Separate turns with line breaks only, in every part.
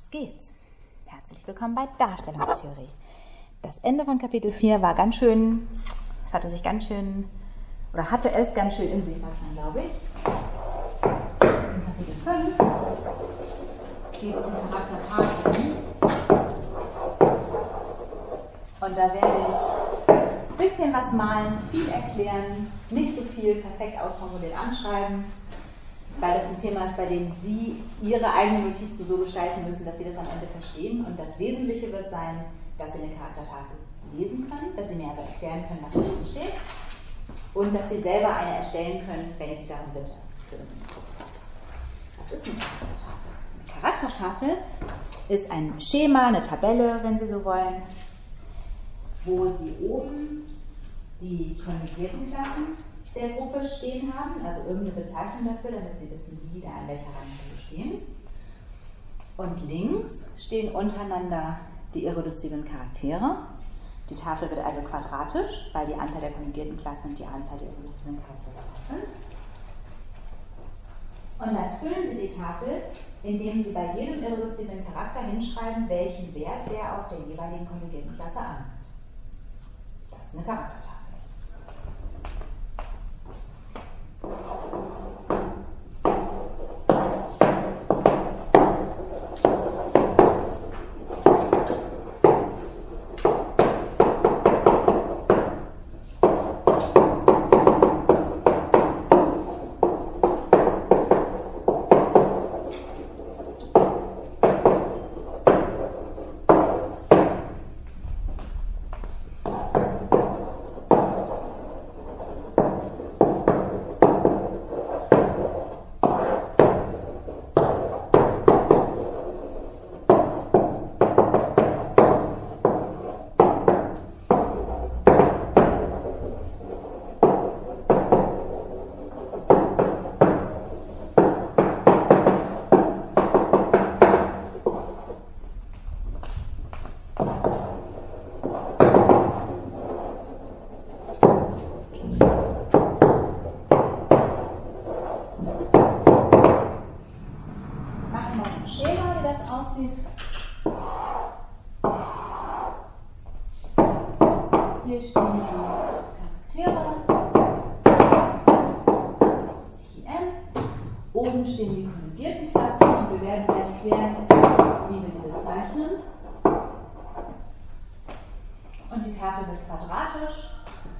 Los geht's. Herzlich willkommen bei Darstellungstheorie. Das Ende von Kapitel 4 war ganz schön, hatte es ganz schön in sich, sagt man, glaube ich. In Kapitel 5 geht es um Charaktertafeln. Und da werde ich ein bisschen was malen, viel erklären, nicht so viel perfekt ausformuliert anschreiben, weil das ein Thema ist, bei dem Sie Ihre eigenen Notizen so gestalten müssen, dass Sie das am Ende verstehen. Und das Wesentliche wird sein, dass Sie eine Charaktertafel lesen können, dass Sie mir also erklären können, was da drin steht, und dass Sie selber eine erstellen können, wenn ich Sie darum bitte. Was ist eine Charaktertafel? Eine Charaktertafel ist ein Schema, eine Tabelle, wenn Sie so wollen, wo Sie oben die konjugierten Klassen der Gruppe stehen haben, also irgendeine Bezeichnung dafür, damit Sie wissen, wie da an welcher Reihenfolge stehen. Und links stehen untereinander die irreduziblen Charaktere. Die Tafel wird also quadratisch, weil die Anzahl der konjugierten Klassen und die Anzahl der irreduziblen Charaktere sind. Und dann füllen Sie die Tafel, indem Sie bei jedem irreduziblen Charakter hinschreiben, welchen Wert der auf der jeweiligen konjugierten Klasse annimmt. Das ist eine Charaktertafel. Hier stehen die Charaktere, CM, oben stehen die konjugierten Klassen und wir werden gleich klären, wie wir die bezeichnen. Und die Tafel wird quadratisch.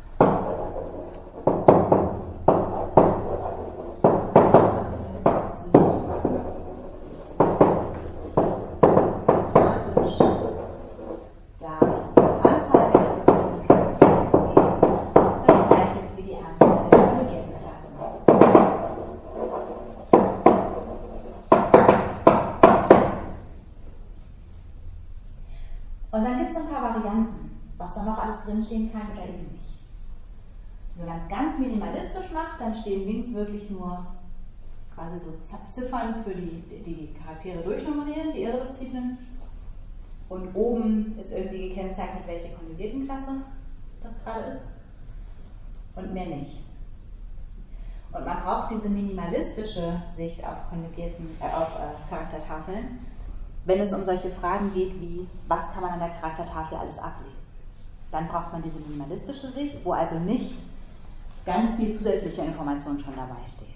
Und dann gibt es ein paar Varianten, was da noch alles drinstehen kann oder eben nicht. Wenn man es ganz minimalistisch macht, dann stehen links wirklich nur quasi so Ziffern, für die Charaktere durchnummerieren, die irreduziblen. Und oben ist irgendwie gekennzeichnet, welche konjugierten Klasse das gerade ist. Und mehr nicht. Und man braucht diese minimalistische Sicht auf Charaktertafeln, wenn es um solche Fragen geht wie, was kann man an der Charaktertafel alles ablesen. Dann braucht man diese minimalistische Sicht, wo also nicht ganz viel zusätzliche Information schon dabei steht.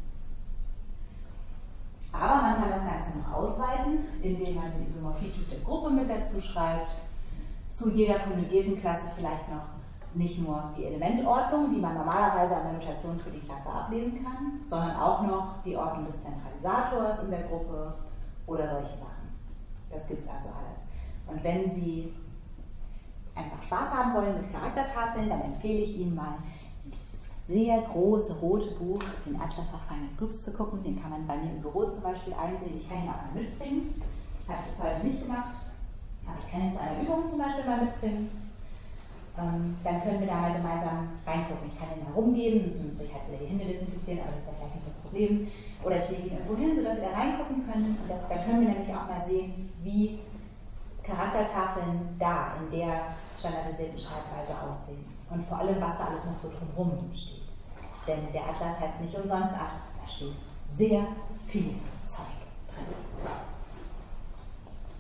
Aber man kann das Ganze noch ausweiten, indem man den Isomorphietyp der Gruppe mit dazu schreibt, zu jeder konjugierten Klasse vielleicht noch nicht nur die Elementordnung, die man normalerweise an der Notation für die Klasse ablesen kann, sondern auch noch die Ordnung des Zentralisators in der Gruppe oder solche Sachen. Das gibt es also alles. Und wenn Sie einfach Spaß haben wollen mit Charaktertafeln, dann empfehle ich Ihnen mal dieses sehr große rote Buch, den Atlas of Finite Groups, zu gucken. Den kann man bei mir im Büro zum Beispiel einsehen. Ich kann ihn auch mal mitbringen. Habe ich jetzt heute nicht gemacht. Aber ich kann ihn zu einer Übung zum Beispiel mal mitbringen. Dann können wir da mal gemeinsam reingucken. Ich kann ihn mal rumgeben, müssen sich halt wieder die Hände desinfizieren, aber das ist ja vielleicht nicht das Problem. Oder ich lege ihn irgendwo hin, sodass Sie da reingucken können. Und dann können wir nämlich auch mal sehen, wie Charaktertafeln da in der standardisierten Schreibweise aussehen. Und vor allem, was da alles noch so drumherum steht. Denn der Atlas heißt nicht umsonst Atlas, da steht sehr viel Zeug drin.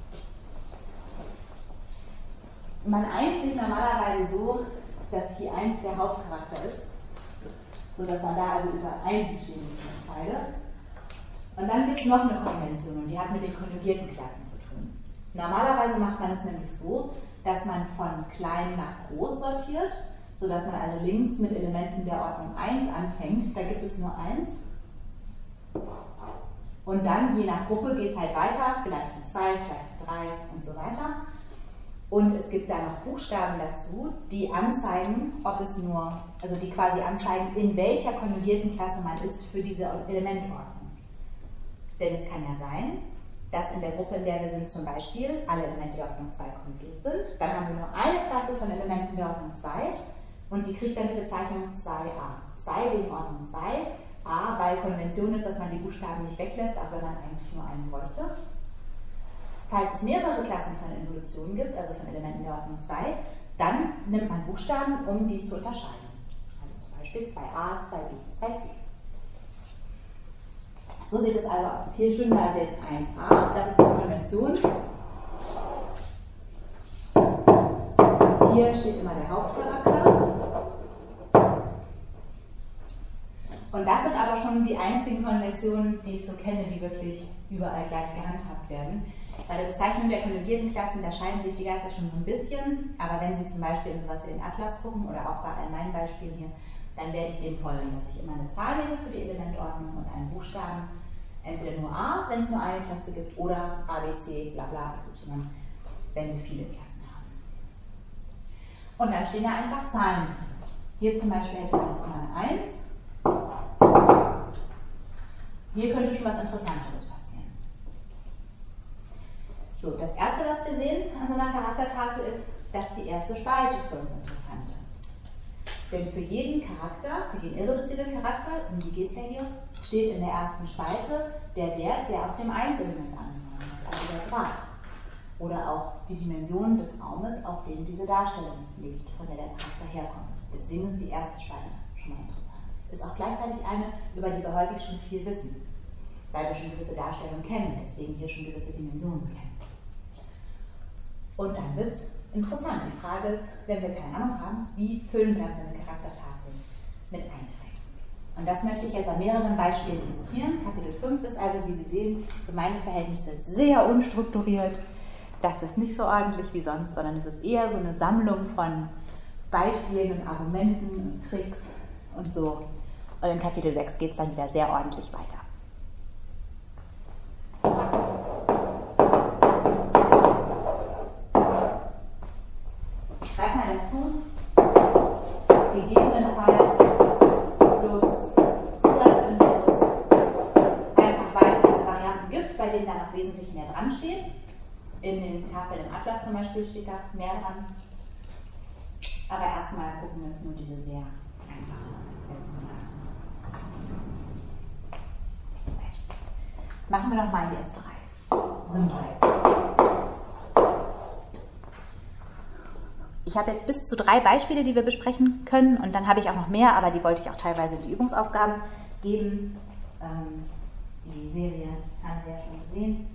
Man einigt sich normalerweise so, dass hier 1 der Hauptcharakter ist, sodass man da also über 1 stehen in dieser Zeile. Und dann gibt es noch eine Konvention und die hat mit den konjugierten Klassen zu tun. Normalerweise macht man es nämlich so, dass man von klein nach groß sortiert, sodass man also links mit Elementen der Ordnung 1 anfängt. Da gibt es nur 1. Und dann, je nach Gruppe, geht es halt weiter, vielleicht mit 2, vielleicht mit 3 und so weiter. Und es gibt da noch Buchstaben dazu, die anzeigen, ob es nur, also die quasi anzeigen, in welcher konjugierten Klasse man ist für diese Elementordnung. Denn es kann ja sein, dass in der Gruppe, in der wir sind, zum Beispiel alle Elemente der Ordnung 2 konjugiert sind. Dann haben wir nur eine Klasse von Elementen der Ordnung 2 und die kriegt dann die Bezeichnung 2a. 2 wegen Ordnung 2. A, weil Konvention ist, dass man die Buchstaben nicht weglässt, auch wenn man eigentlich nur einen bräuchte. Falls es mehrere Klassen von Involutionen gibt, also von Elementen der Ordnung 2, dann nimmt man Buchstaben, um die zu unterscheiden. Also zum Beispiel 2a, 2b, 2c. So sieht es also aus. Hier stehen wir also jetzt 1a, das ist die Konvention. Und hier steht immer der Hauptcharakter. Und das sind aber schon die einzigen Konventionen, die ich so kenne, die wirklich überall gleich gehandhabt werden. Bei der Bezeichnung der konjugierten Klassen, da scheiden sich die Geister schon so ein bisschen, aber wenn Sie zum Beispiel in sowas wie den Atlas gucken oder auch bei meinen Beispielen hier, dann werde ich dem folgen, dass ich immer eine Zahl nehme für die Elementordnung und einen Buchstaben, entweder nur A, wenn es nur eine Klasse gibt, oder A, B, C, bla bla, XY, wenn wir viele Klassen haben. Und dann stehen da einfach Zahlen. Hier zum Beispiel hätte man jetzt immer eine 1. Hier könnte schon was Interessanteres passieren. So, das erste, was wir sehen an so einer Charaktertafel ist, dass die erste Spalte für uns interessant ist. Denn für jeden Charakter, für jeden irreduziblen Charakter, um die geht es ja hier, steht in der ersten Spalte der Wert, der auf dem 1-Element angenommen wird, also der Grad. Oder auch die Dimension des Raumes, auf dem diese Darstellung liegt, von der der Charakter herkommt. Deswegen ist die erste Spalte schon mal interessant. Ist auch gleichzeitig eine, über die wir häufig schon viel wissen, weil wir schon gewisse Darstellungen kennen, deswegen hier schon gewisse Dimensionen kennen. Und dann wird es interessant. Die Frage ist, wenn wir keine Ahnung haben, wie füllen wir dann so eine Charaktertafel mit Einträgen? Und das möchte ich jetzt an mehreren Beispielen illustrieren. Kapitel 5 ist also, wie Sie sehen, für meine Verhältnisse sehr unstrukturiert. Das ist nicht so ordentlich wie sonst, sondern es ist eher so eine Sammlung von Beispielen und Argumenten und Tricks und so. Und in Kapitel 6 geht es dann wieder sehr ordentlich weiter. Ich schreibe mal dazu, gegebenenfalls plus Zusatzinfos, einfach weil es diese Varianten gibt, bei denen da noch wesentlich mehr dran steht. In den Tafeln im Atlas zum Beispiel steht da mehr dran. Aber erstmal gucken wir uns nur diese sehr einfache Version an. Machen wir noch mal die S3. Sym 3. Ich habe jetzt bis zu 3 Beispiele, die wir besprechen können, und dann habe ich auch noch mehr, aber die wollte ich auch teilweise in die Übungsaufgaben geben. Die Serie haben wir ja schon gesehen.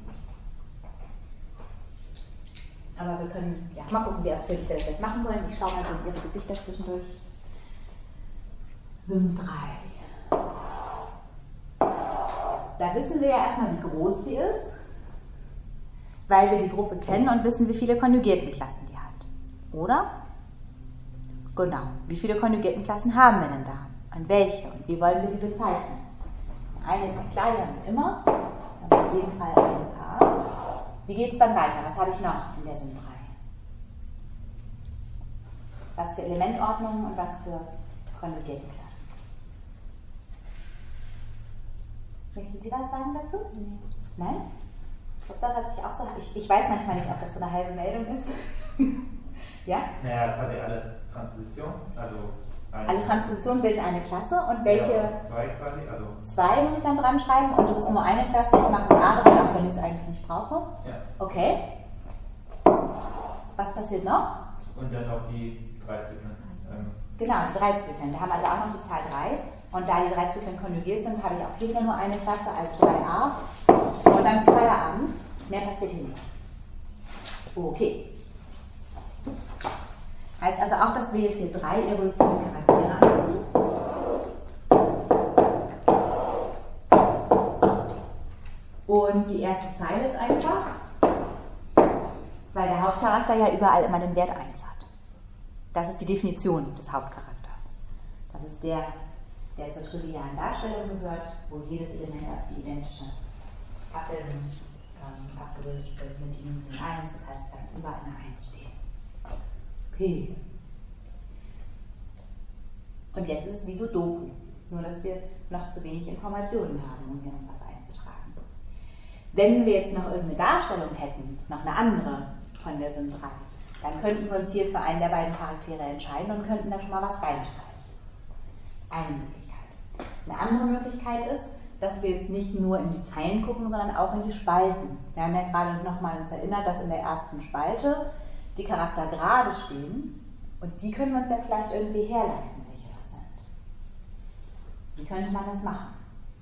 Aber wir können ja mal gucken, wie ausführlich wir das jetzt machen wollen. Ich schaue mal so in Ihre Gesichter zwischendurch. Sym 3. Da wissen wir ja erstmal, wie groß die ist, weil wir die Gruppe kennen und wissen, wie viele Konjugiertenklassen die hat. Oder? Genau. Wie viele Konjugiertenklassen haben wir denn da? Und welche? Und wie wollen wir die bezeichnen? Eine ist klar, die haben wir immer. Aber auf jeden Fall 1a. Wie geht es dann weiter? Was habe ich noch in der Sym 3? Was für Elementordnungen und was für Konjugiertenklassen? Möchten Sie was sagen dazu? Nee. Nein? Christoph hat sich auch so. Ich weiß manchmal nicht, ob das so eine halbe Meldung ist. Ja?
Naja, quasi alle Transpositionen. Also
alle Transpositionen bilden eine Klasse und welche?
Ja, 2 quasi. Also
2 muss ich dann dran schreiben und es ist nur eine Klasse. Ich mache eine andere, auch wenn ich es eigentlich nicht brauche.
Ja. Okay.
Was passiert noch?
Und dann noch die 3 Zyklen.
Genau, die 3 Zyklen. Wir haben also auch noch die Zahl 3. Und da die 3 Zyklen konjugiert sind, habe ich auch hier wieder nur eine Klasse, also 3a. Und dann ist Feierabend. Mehr passiert hier nicht. Okay. Heißt also auch, dass wir jetzt hier 3 evolutive Charaktere angucken. Und die erste Zeile ist einfach, weil der Hauptcharakter ja überall immer den Wert 1 hat. Das ist die Definition des Hauptcharakters. Das ist der zur trivialen Darstellung gehört, wo jedes Element auf die identische Abbildung abgebildet wird mit Dimension 1, das heißt, dann überall eine 1 steht. Okay. Und jetzt ist es wie Sudoku, nur dass wir noch zu wenig Informationen haben, um hier noch was einzutragen. Wenn wir jetzt noch irgendeine Darstellung hätten, noch eine andere von der Sym 3, dann könnten wir uns hier für einen der beiden Charaktere entscheiden und könnten da schon mal was reinschreiben. Eine Möglichkeit. Eine andere Möglichkeit ist, dass wir jetzt nicht nur in die Zeilen gucken, sondern auch in die Spalten. Wir haben ja gerade nochmal uns erinnert, dass in der ersten Spalte die Charakter gerade stehen und die können wir uns ja vielleicht irgendwie herleiten, welche das sind. Wie könnte man das machen?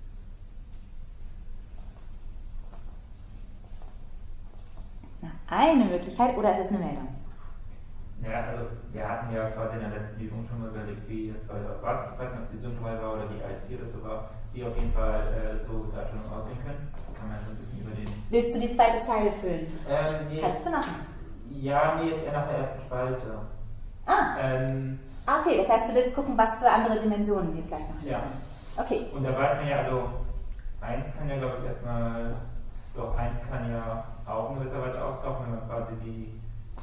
Na, eine Möglichkeit, oder ist es eine Meldung?
Ja, also wir hatten ja quasi in der letzten Übung schon mal überlegt, wie es bei der was, ich weiß nicht, ob es die Sym 3 war oder die IT oder so war, die auf jeden Fall so Darstellungen aussehen können. Kann man so ein bisschen über den.
Willst du die zweite Zeile füllen?
Nee,
kannst du machen.
Ja, nee, jetzt eher nach der ersten Spalte.
Okay, das heißt, du willst gucken, was für andere Dimensionen wir vielleicht noch
haben. Ja.
Okay.
Und da weiß man ja, also 1 kann ja, glaube ich, erstmal, doch 1 kann ja auch in gewisser Weise auftauchen, wenn man quasi die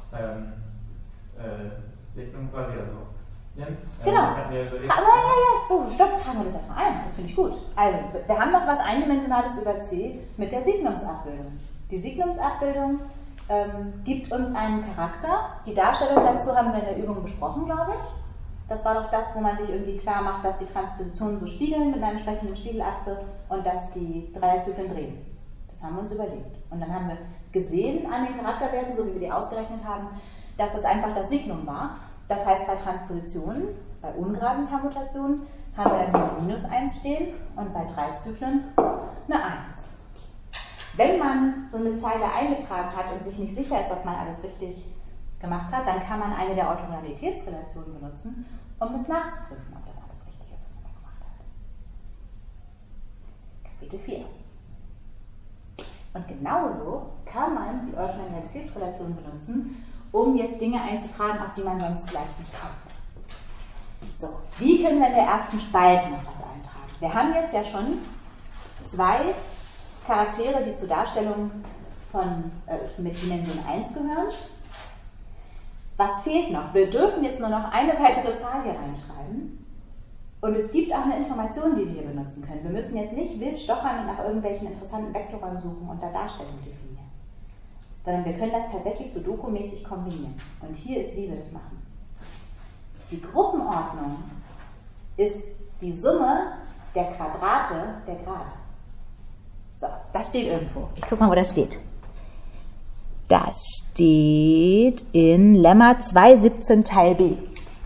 Signum quasi nimmt.
Genau. Stopp, tragen wir das erstmal ein. Das finde ich gut. Also, wir haben noch was Eindimensionales über C mit der Signumsabbildung. Die Signumsabbildung gibt uns einen Charakter. Die Darstellung dazu haben wir in der Übung besprochen, glaube ich. Das war doch das, wo man sich irgendwie klar macht, dass die Transpositionen so spiegeln mit einer entsprechenden Spiegelachse und dass die Dreierzyklen drehen. Das haben wir uns überlegt. Und dann haben wir gesehen an den Charakterwerten, so wie wir die ausgerechnet haben, dass das einfach das Signum war. Das heißt, bei Transpositionen, bei ungeraden Permutationen, haben wir dann hier -1 stehen und bei 3 Zyklen eine 1. Wenn man so eine Zeile eingetragen hat und sich nicht sicher ist, ob man alles richtig gemacht hat, dann kann man eine der Orthogonalitätsrelationen benutzen, um es nachzuprüfen, ob das alles richtig ist, was man da gemacht hat. Kapitel 4. Und genauso kann man die Orthogonalitätsrelation benutzen, um jetzt Dinge einzutragen, auf die man sonst vielleicht nicht kommt. So, wie können wir in der ersten Spalte noch was eintragen? Wir haben jetzt ja schon 2 Charaktere, die zur Darstellung mit Dimension 1 gehören. Was fehlt noch? Wir dürfen jetzt nur noch eine weitere Zahl hier reinschreiben. Und es gibt auch eine Information, die wir benutzen können. Wir müssen jetzt nicht wild stochern und nach irgendwelchen interessanten Vektorräumen suchen und da Darstellungen definieren. Sondern wir können das tatsächlich Sudoku-mäßig kombinieren. Und hier ist, wie wir das machen. Die Gruppenordnung ist die Summe der Quadrate der Gerade. So, das steht irgendwo. Ich guck mal, wo das steht. Das steht in Lemma 2.17 Teil B.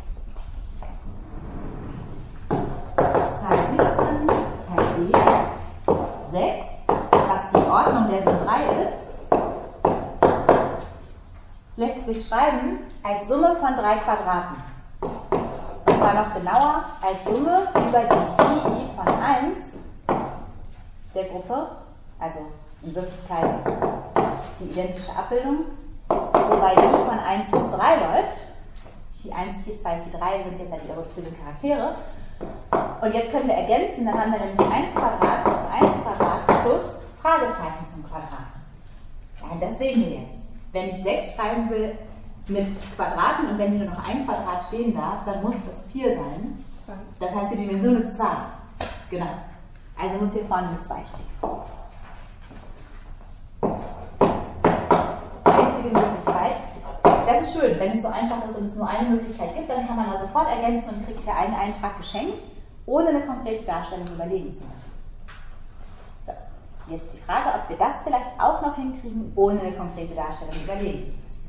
2.17 Teil B 6, was die Ordnung der Sym 3 ist, lässt sich schreiben als Summe von 3 Quadraten. Und zwar noch genauer als Summe über die Chi von 1 der Gruppe, also in Wirklichkeit die identische Abbildung, wobei die von 1 bis 3 läuft. Chi 1, Chi 2, Chi 3 sind jetzt ja die eruptiven Charaktere. Und jetzt können wir ergänzen, dann haben wir nämlich 1 Quadrat plus 1 Quadrat plus Fragezeichen zum Quadrat. Ja, das sehen wir jetzt. Wenn ich 6 schreiben will mit Quadraten und wenn hier nur noch ein Quadrat stehen darf, dann muss das 4 sein. Das heißt, die Dimension ist 2. Genau. Also muss hier vorne mit 2 stehen. Einzige Möglichkeit. Das ist schön, wenn es so einfach ist und es nur eine Möglichkeit gibt, dann kann man da sofort ergänzen und kriegt hier einen Eintrag geschenkt, ohne eine konkrete Darstellung überlegen zu müssen. So, jetzt die Frage, ob wir das vielleicht auch noch hinkriegen, ohne eine konkrete Darstellung überlegen zu müssen.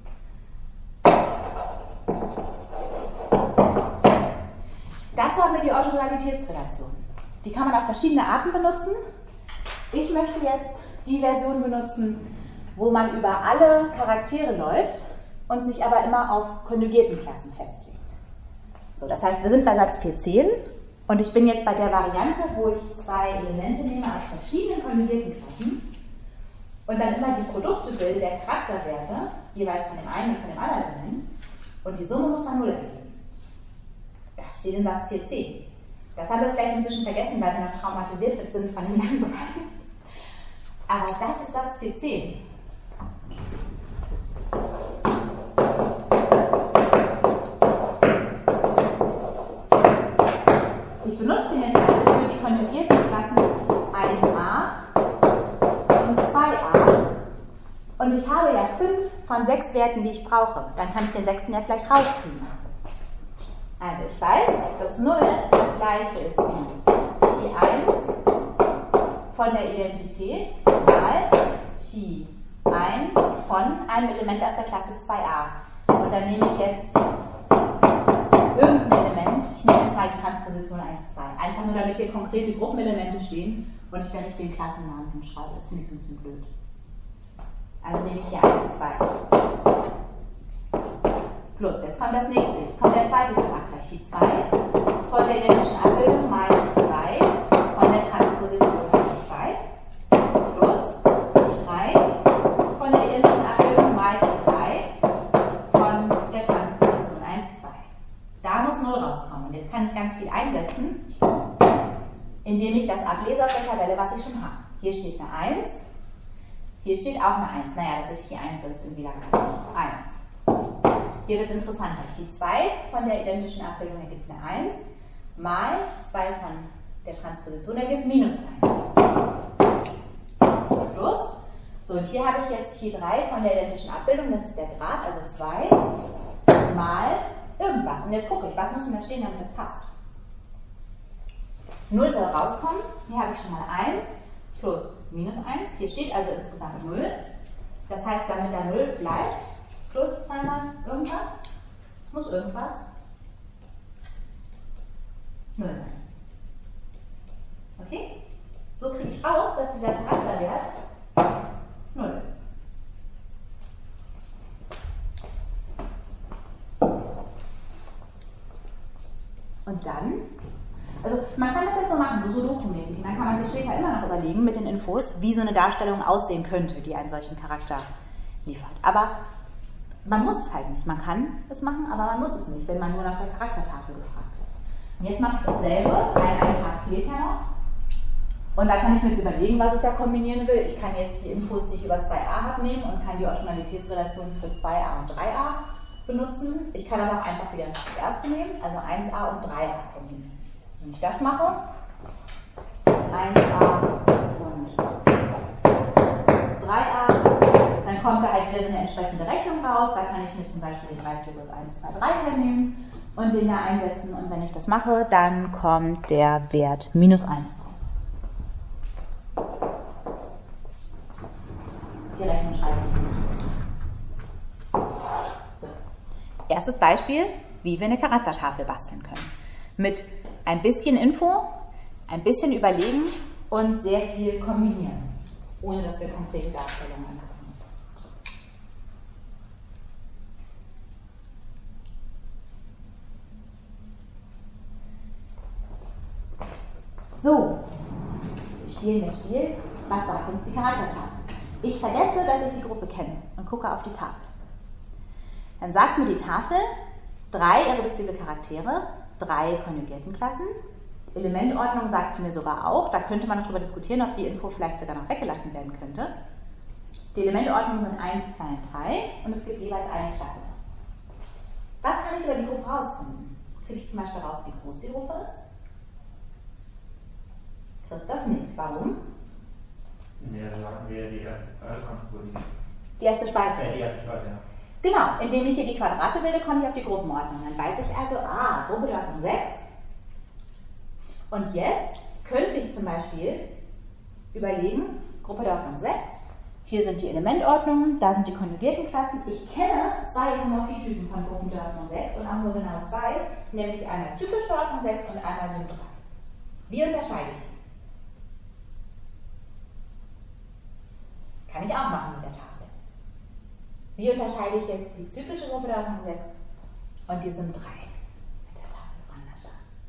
Dazu haben wir die Orthogonalitätsrelation. Die kann man auf verschiedene Arten benutzen. Ich möchte jetzt die Version benutzen, wo man über alle Charaktere läuft und sich aber immer auf konjugierten Klassen festlegt. So, das heißt, wir sind bei Satz 4.10 und ich bin jetzt bei der Variante, wo ich zwei Elemente nehme aus verschiedenen konjugierten Klassen und dann immer die Produkte bilde der Charakterwerte, jeweils von dem einen und von dem anderen Element, und die Summe muss dann 0 ergeben. Das steht in Satz 4.10. Das haben wir vielleicht inzwischen vergessen, weil wir noch traumatisiert sind von dem langen Beweis. Aber das ist Satz 4.10. Ich benutze den jetzt also für die konjugierten Klassen 1a und 2a. Und ich habe ja 5 von 6 Werten, die ich brauche. Dann kann ich den 6. ja gleich rauskriegen. Also ich weiß, dass 0 das gleiche ist wie Chi 1 von der Identität mal Chi 1 von einem Element aus der Klasse 2a. Und dann nehme ich jetzt irgendein Element, ich nehme jetzt mal die Transposition 1, 2. Einfach nur, damit hier konkrete Gruppenelemente stehen und ich dann nicht den Klassennamen hinschreibe. Das finde ich so ein bisschen blöd. Also nehme ich hier 1, 2. Plus, jetzt kommt das nächste, jetzt kommt der zweite Charakter, Chi 2 von der identischen Abbildung mal Chi 2 von der Transposition 2 plus Chi 3 von der identischen Abbildung mal Chi 3 von der Transposition 1, 2. Da muss 0 rauskommen und jetzt kann ich ganz viel einsetzen, indem ich das ablese aus der Tabelle, was ich schon habe. Hier steht eine 1, hier steht auch eine 1. Naja, das ist hier 1, das ist irgendwie langweilig. 1. Hier wird es interessanter. Chi 2 von der identischen Abbildung ergibt eine 1, mal 2 von der Transposition ergibt minus 1. Plus, so und hier habe ich jetzt Chi 3 von der identischen Abbildung, das ist der Grad, also 2, mal irgendwas. Und jetzt gucke ich, was muss denn da stehen, damit das passt. 0 soll rauskommen, hier habe ich schon mal 1 plus minus 1, hier steht also insgesamt 0. Das heißt, damit da 0 bleibt, plus zweimal irgendwas, muss irgendwas 0 sein. Okay? So kriege ich raus, dass dieser Charakterwert 0 ist. Und dann, also man kann das jetzt so machen, so Sudoku-mäßig, dann kann man sich später immer noch überlegen mit den Infos, wie so eine Darstellung aussehen könnte, die einen solchen Charakter liefert. Aber man muss es halt nicht. Man kann es machen, aber man muss es nicht, wenn man nur nach der Charaktertafel gefragt wird. Und jetzt mache ich dasselbe. Ein Eintrag fehlt ja noch. Und da kann ich mir jetzt überlegen, was ich da kombinieren will. Ich kann jetzt die Infos, die ich über 2a habe, nehmen und kann die Ordinalitätsrelation für 2a und 3a benutzen. Ich kann aber auch einfach wieder die erste nehmen, also 1a und 3a kombinieren. Wenn ich das mache, 1a und 3a, dann kommt da halt wieder so eine entsprechende Rechnung raus. Da kann ich mir zum Beispiel den 3 plus 1, 2, 3 hernehmen und den da einsetzen. Und wenn ich das mache, dann kommt der Wert minus 1 raus. Die Rechnung schreibe ich. So. Erstes Beispiel, wie wir eine Charaktertafel basteln können. Mit ein bisschen Info, ein bisschen überlegen und sehr viel kombinieren, ohne dass wir konkrete Darstellungen haben. So, wir spielen das Spiel. Was sagt uns die Charaktertafel? Ich vergesse, dass ich die Gruppe kenne und gucke auf die Tafel. Dann sagt mir die Tafel 3 irreduzible Charaktere, 3 konjugierten Klassen. Elementordnung sagt sie mir sogar auch. Da könnte man noch darüber diskutieren, ob die Info vielleicht sogar noch weggelassen werden könnte. Die Elementordnungen sind 1, 2 und 3 und es gibt jeweils eine Klasse. Was kann ich über die Gruppe herausfinden? Kriege ich zum Beispiel raus, wie groß die Gruppe ist? Christoph nickt. Warum?
Ja, da hatten wir die erste Zeile konstruiert.
Die erste Spalte.
Die erste Spalte, ja.
Genau, indem ich hier die Quadrate bilde, komme ich auf die Gruppenordnung. Dann weiß ich also, Gruppe der Ordnung 6. Und jetzt könnte ich zum Beispiel überlegen, Gruppe der Ordnung 6. Hier sind die Elementordnungen, da sind die konjugierten Klassen. Ich kenne 2 Isomorphietypen von Gruppen der Ordnung 6 und auch nur genau 2, nämlich einmal zyklische Ordnung 6 und einmal Sym 3. Wie unterscheide ich die? Kann ich auch machen mit der Tafel. Wie unterscheide ich jetzt die zyklische Gruppe der Ordnung 6 und die SIM 3? Mit der Tafel woanders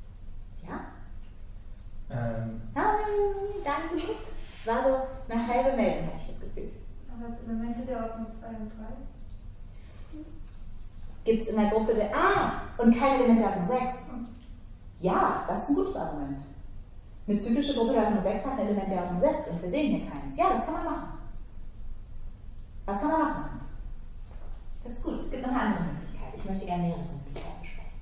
da. Ja? Danke. Es war so eine halbe Meldung, hatte ich das Gefühl.
Aber als Elemente der Ordnung 2 und 3?
Gibt es in der Gruppe der... und kein Element der Ordnung 6. Ja, das ist ein gutes Argument. Eine zyklische Gruppe der Ordnung 6 hat ein Element der Ordnung 6 und wir sehen hier keins. Ja, das kann man machen. Was kann man noch machen? Das ist gut, es gibt noch eine andere Möglichkeit. Ich möchte gerne mehrere Möglichkeiten sprechen.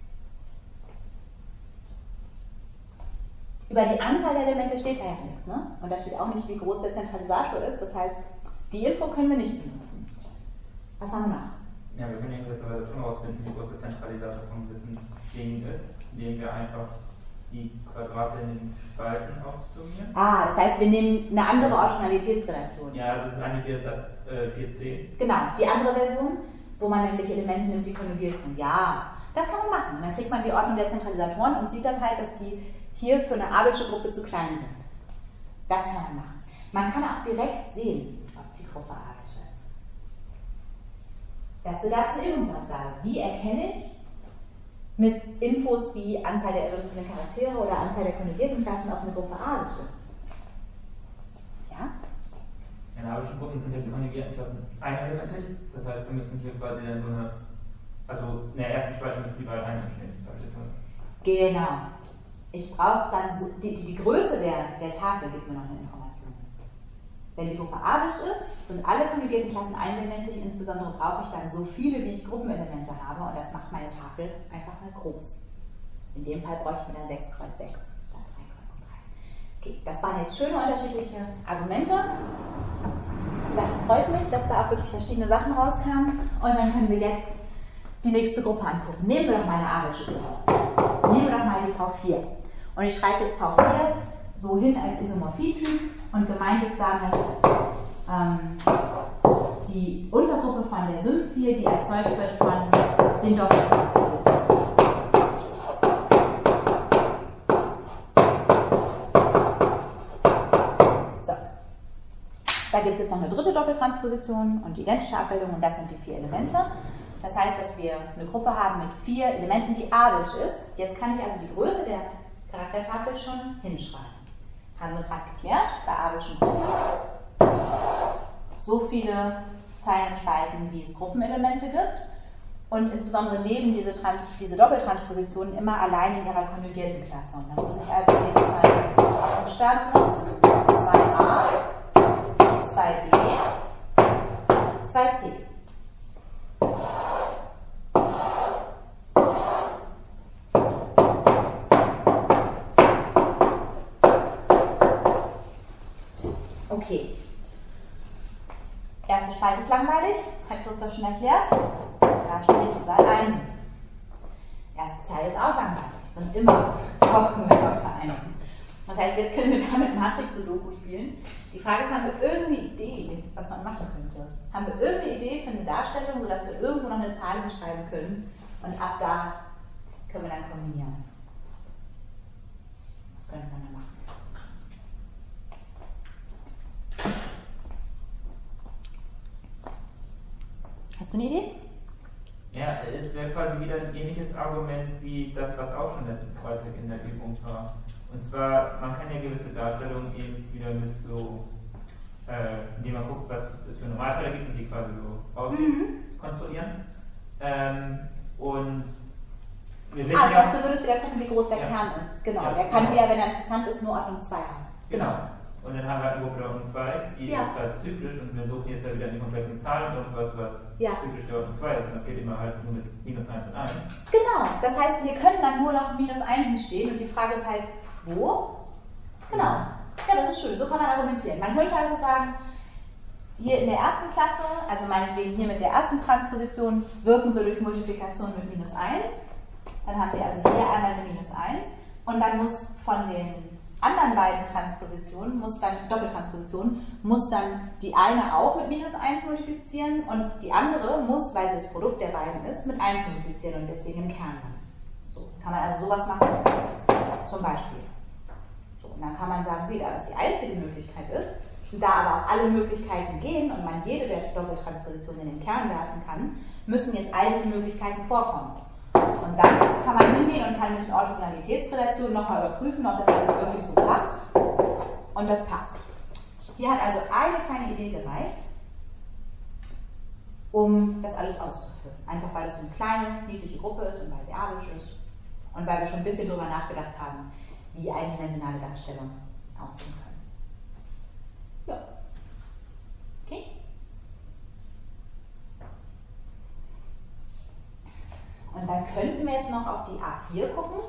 Über die Anzahl der Elemente steht da ja nichts, ne? Und da steht auch nicht, wie groß der Zentralisator ist. Das heißt, die Info können wir nicht benutzen. Was haben wir noch?
Ja, wir können ja gewisserweise schon herausfinden, wie groß der Zentralisator von gewissen Dingen ist, indem wir einfach die Quadrate in den Spalten aufsummieren.
Das heißt, wir nehmen eine andere Ordinalitätsrelation.
Ja, also das ist eigentlich wieder Satz 4c.
Genau, die andere Version, wo man nämlich Elemente nimmt, die konjugiert sind. Ja, das kann man machen. Dann kriegt man die Ordnung der Zentralisatoren und sieht dann halt, dass die hier für eine abelsche Gruppe zu klein sind. Das kann man machen. Man kann auch direkt sehen, ob die Gruppe abisch ist. Dazu gab es eine Übungsaufgabe. Wie erkenne ich mit Infos wie Anzahl der irreduzibles Charaktere oder Anzahl der konjugierten Klassen, ob eine Gruppe abisch ist? Ja?
In abelschen Gruppen sind ja die konjugierten Klassen einelementig. Das heißt, wir müssen hier quasi dann so eine, also in der ersten Spalte müssen die beiden einstehen.
Genau. Ich brauche dann so, die Größe der Tafel gibt mir noch eine Information. Wenn die Gruppe abisch ist, sind alle konjugierten Klassen einelementig, insbesondere brauche ich dann so viele, wie ich Gruppenelemente habe, und das macht meine Tafel einfach mal groß. In dem Fall bräuchte ich mir dann 6 Kreuz 6 statt 3 Kreuz 3. Okay, das waren jetzt schöne unterschiedliche Argumente. Das freut mich, dass da auch wirklich verschiedene Sachen rauskamen, und dann können wir jetzt die nächste Gruppe angucken. Nehmen wir doch mal eine abelsche Gruppe. Nehmen wir doch mal die V4. Und ich schreibe jetzt V4 so hin als Isomorphietyp, und gemeint ist damit die Untergruppe von der SIM 4, die erzeugt wird von den Doppeltranspositionen. So. Da gibt es noch eine dritte Doppeltransposition und die identische Abbildung, und das sind die 4 Elemente. Das heißt, dass wir eine Gruppe haben mit 4 Elementen, die abisch ist. Jetzt kann ich also die Größe der Charaktertafel schon hinschreiben. Haben wir gerade geklärt, bei abelschen Gruppen so viele Zeilenspalten, wie es Gruppenelemente gibt, und insbesondere neben diese Doppeltranspositionen immer allein in ihrer konjugierten Klasse. Und dann muss ich also hier 2 Buchstaben nutzen: 2a, 2b, 2c. Okay. Erste Spalte ist langweilig, hat Christoph schon erklärt. Da steht überall Einsen. Erste Zeile ist auch langweilig, es sind immer auch nur lauter Einsen. Das heißt, jetzt können wir damit Matrix-Sudoku spielen. Die Frage ist, haben wir irgendeine Idee, was man machen könnte? Haben wir irgendeine Idee für eine Darstellung, sodass wir irgendwo noch eine Zahl hinschreiben können, und ab da können wir dann kombinieren? Was könnte man da machen? Hast du eine Idee?
Ja, es wäre quasi wieder ein ähnliches Argument wie das, was auch schon letzten Freitag in der Übung war. Und zwar, man kann ja gewisse Darstellungen eben wieder mit so, indem man guckt, was es für Normalfälle gibt, und die quasi so konstruieren. Und wir wissen
das heißt, du würdest wieder gucken, wie groß der Kern ist. Genau,
ja,
der kann ja, wenn er interessant ist, nur Ordnung 2 haben.
Genau. Und dann haben wir eine Gruppe der Ordnung 2, die ist halt zyklisch, und wir suchen jetzt ja wieder in die komplexen Zahlen irgendwas, was zyklisch der Ordnung 2 ist, und das geht immer halt nur mit -1 und 1.
Genau, das heißt, hier können dann nur noch -1 stehen, und die Frage ist halt, wo? Genau. Ja, das ist schön, so kann man argumentieren. Man könnte also sagen, hier in der ersten Klasse, also meinetwegen hier mit der ersten Transposition, wirken wir durch Multiplikation mit -1. Dann haben wir also hier einmal eine -1, und dann muss von den anderen beiden Transpositionen, Doppeltranspositionen, muss dann die eine auch mit -1 multiplizieren, und die andere muss, weil sie das Produkt der beiden ist, mit 1 multiplizieren und deswegen im Kern dann. So kann man also sowas machen, zum Beispiel. So, und dann kann man sagen, wie das die einzige Möglichkeit ist, Da aber auch alle Möglichkeiten gehen und man jede der Doppeltranspositionen in den Kern werfen kann, müssen jetzt all diese Möglichkeiten vorkommen. Und dann kann man hingehen und kann mit den Orthogonalitätsrelationen nochmal überprüfen, ob das alles wirklich so passt. Und das passt. Hier hat also eine kleine Idee gereicht, um das alles auszuführen. Einfach weil es so eine kleine, niedliche Gruppe ist und weil sie arisch ist. Und weil wir schon ein bisschen darüber nachgedacht haben, wie eindimensionale Darstellungen aussehen können. Ja. Okay? Und dann könnten wir jetzt noch auf die A4 gucken.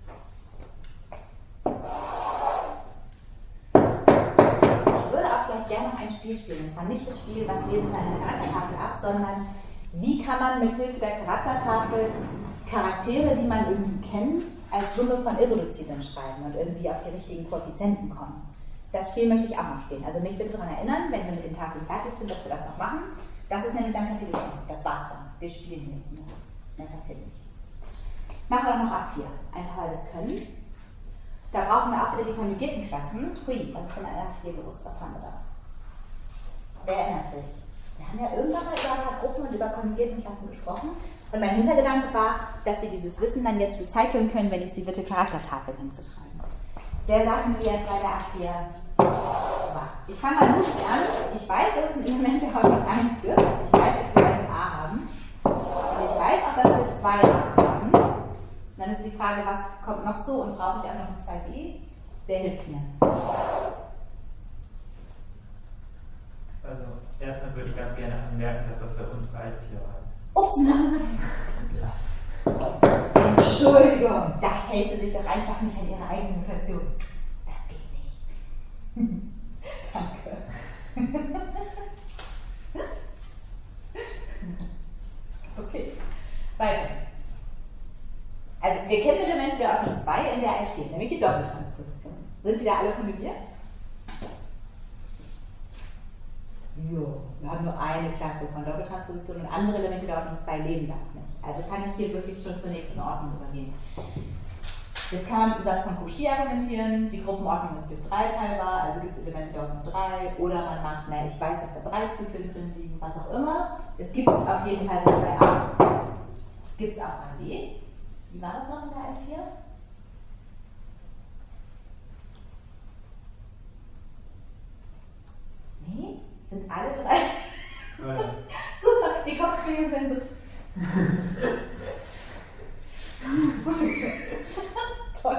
Ich würde auch gleich gerne noch ein Spiel spielen. Und zwar nicht das Spiel, was lesen wir in der Charaktertafel ab, sondern wie kann man mit Hilfe der Charaktertafel Charaktere, die man irgendwie kennt, als Summe von Irreduziblen schreiben und irgendwie auf die richtigen Koeffizienten kommen. Das Spiel möchte ich auch noch spielen. Also mich bitte daran erinnern, wenn wir mit den Tafeln fertig sind, dass wir das noch machen. Das ist nämlich dann Kapitel 5. Das war's dann. Wir spielen jetzt nur. Mehr passiert nicht. Machen wir noch A4. Einfach weil wir es können. Da brauchen wir auch wieder die konjugierten Klassen. Hui, was ist denn an A4 los? Was haben wir da? Wer erinnert sich? Wir haben ja irgendwann mal über Gruppen und über konjugierten Klassen gesprochen. Und mein Hintergedanke war, dass Sie dieses Wissen dann jetzt recyceln können, wenn ich Sie bitte Charaktertafeln hinzuschreiben. Wer sagt mir jetzt bei der A4 war? Ich fange mal mutig an. Ich weiß, dass es ein Element der Ordnung 1 gibt. Ich weiß, dass wir 1a haben. Und ich weiß auch, dass wir 2a haben. Dann ist die Frage, was kommt noch so und brauche ich auch noch ein 2b? Wer hilft mir?
Also, erstmal würde ich ganz gerne anmerken, dass das bei uns Alt4 heißt.
Ups, nein! Entschuldigung, da hält sie sich doch einfach nicht an ihre eigene Notation. Das geht nicht. Danke. Okay, weiter. Also, wir kennen Elemente der Ordnung 2 in der Alt4, nämlich die Doppeltransposition. Sind die da alle konjugiert? Jo, wir haben nur eine Klasse von Doppeltransposition und andere Elemente der Ordnung 2 leben da auch nicht. Also kann ich hier wirklich schon zur nächsten Ordnung übergehen. Jetzt kann man mit dem Satz von Cauchy argumentieren, die Gruppenordnung ist durch 3 teilbar, also gibt es Elemente der Ordnung 3, oder man macht, naja, ich weiß, dass da 3 Zyklen drin liegen, was auch immer. Es gibt auf jeden Fall so 3a. Gibt es auch 2b? Wie war das noch in der Alt4? Nee? Sind alle 3?
Ja.
Super, die Kopfbewegungen sind so. Toll.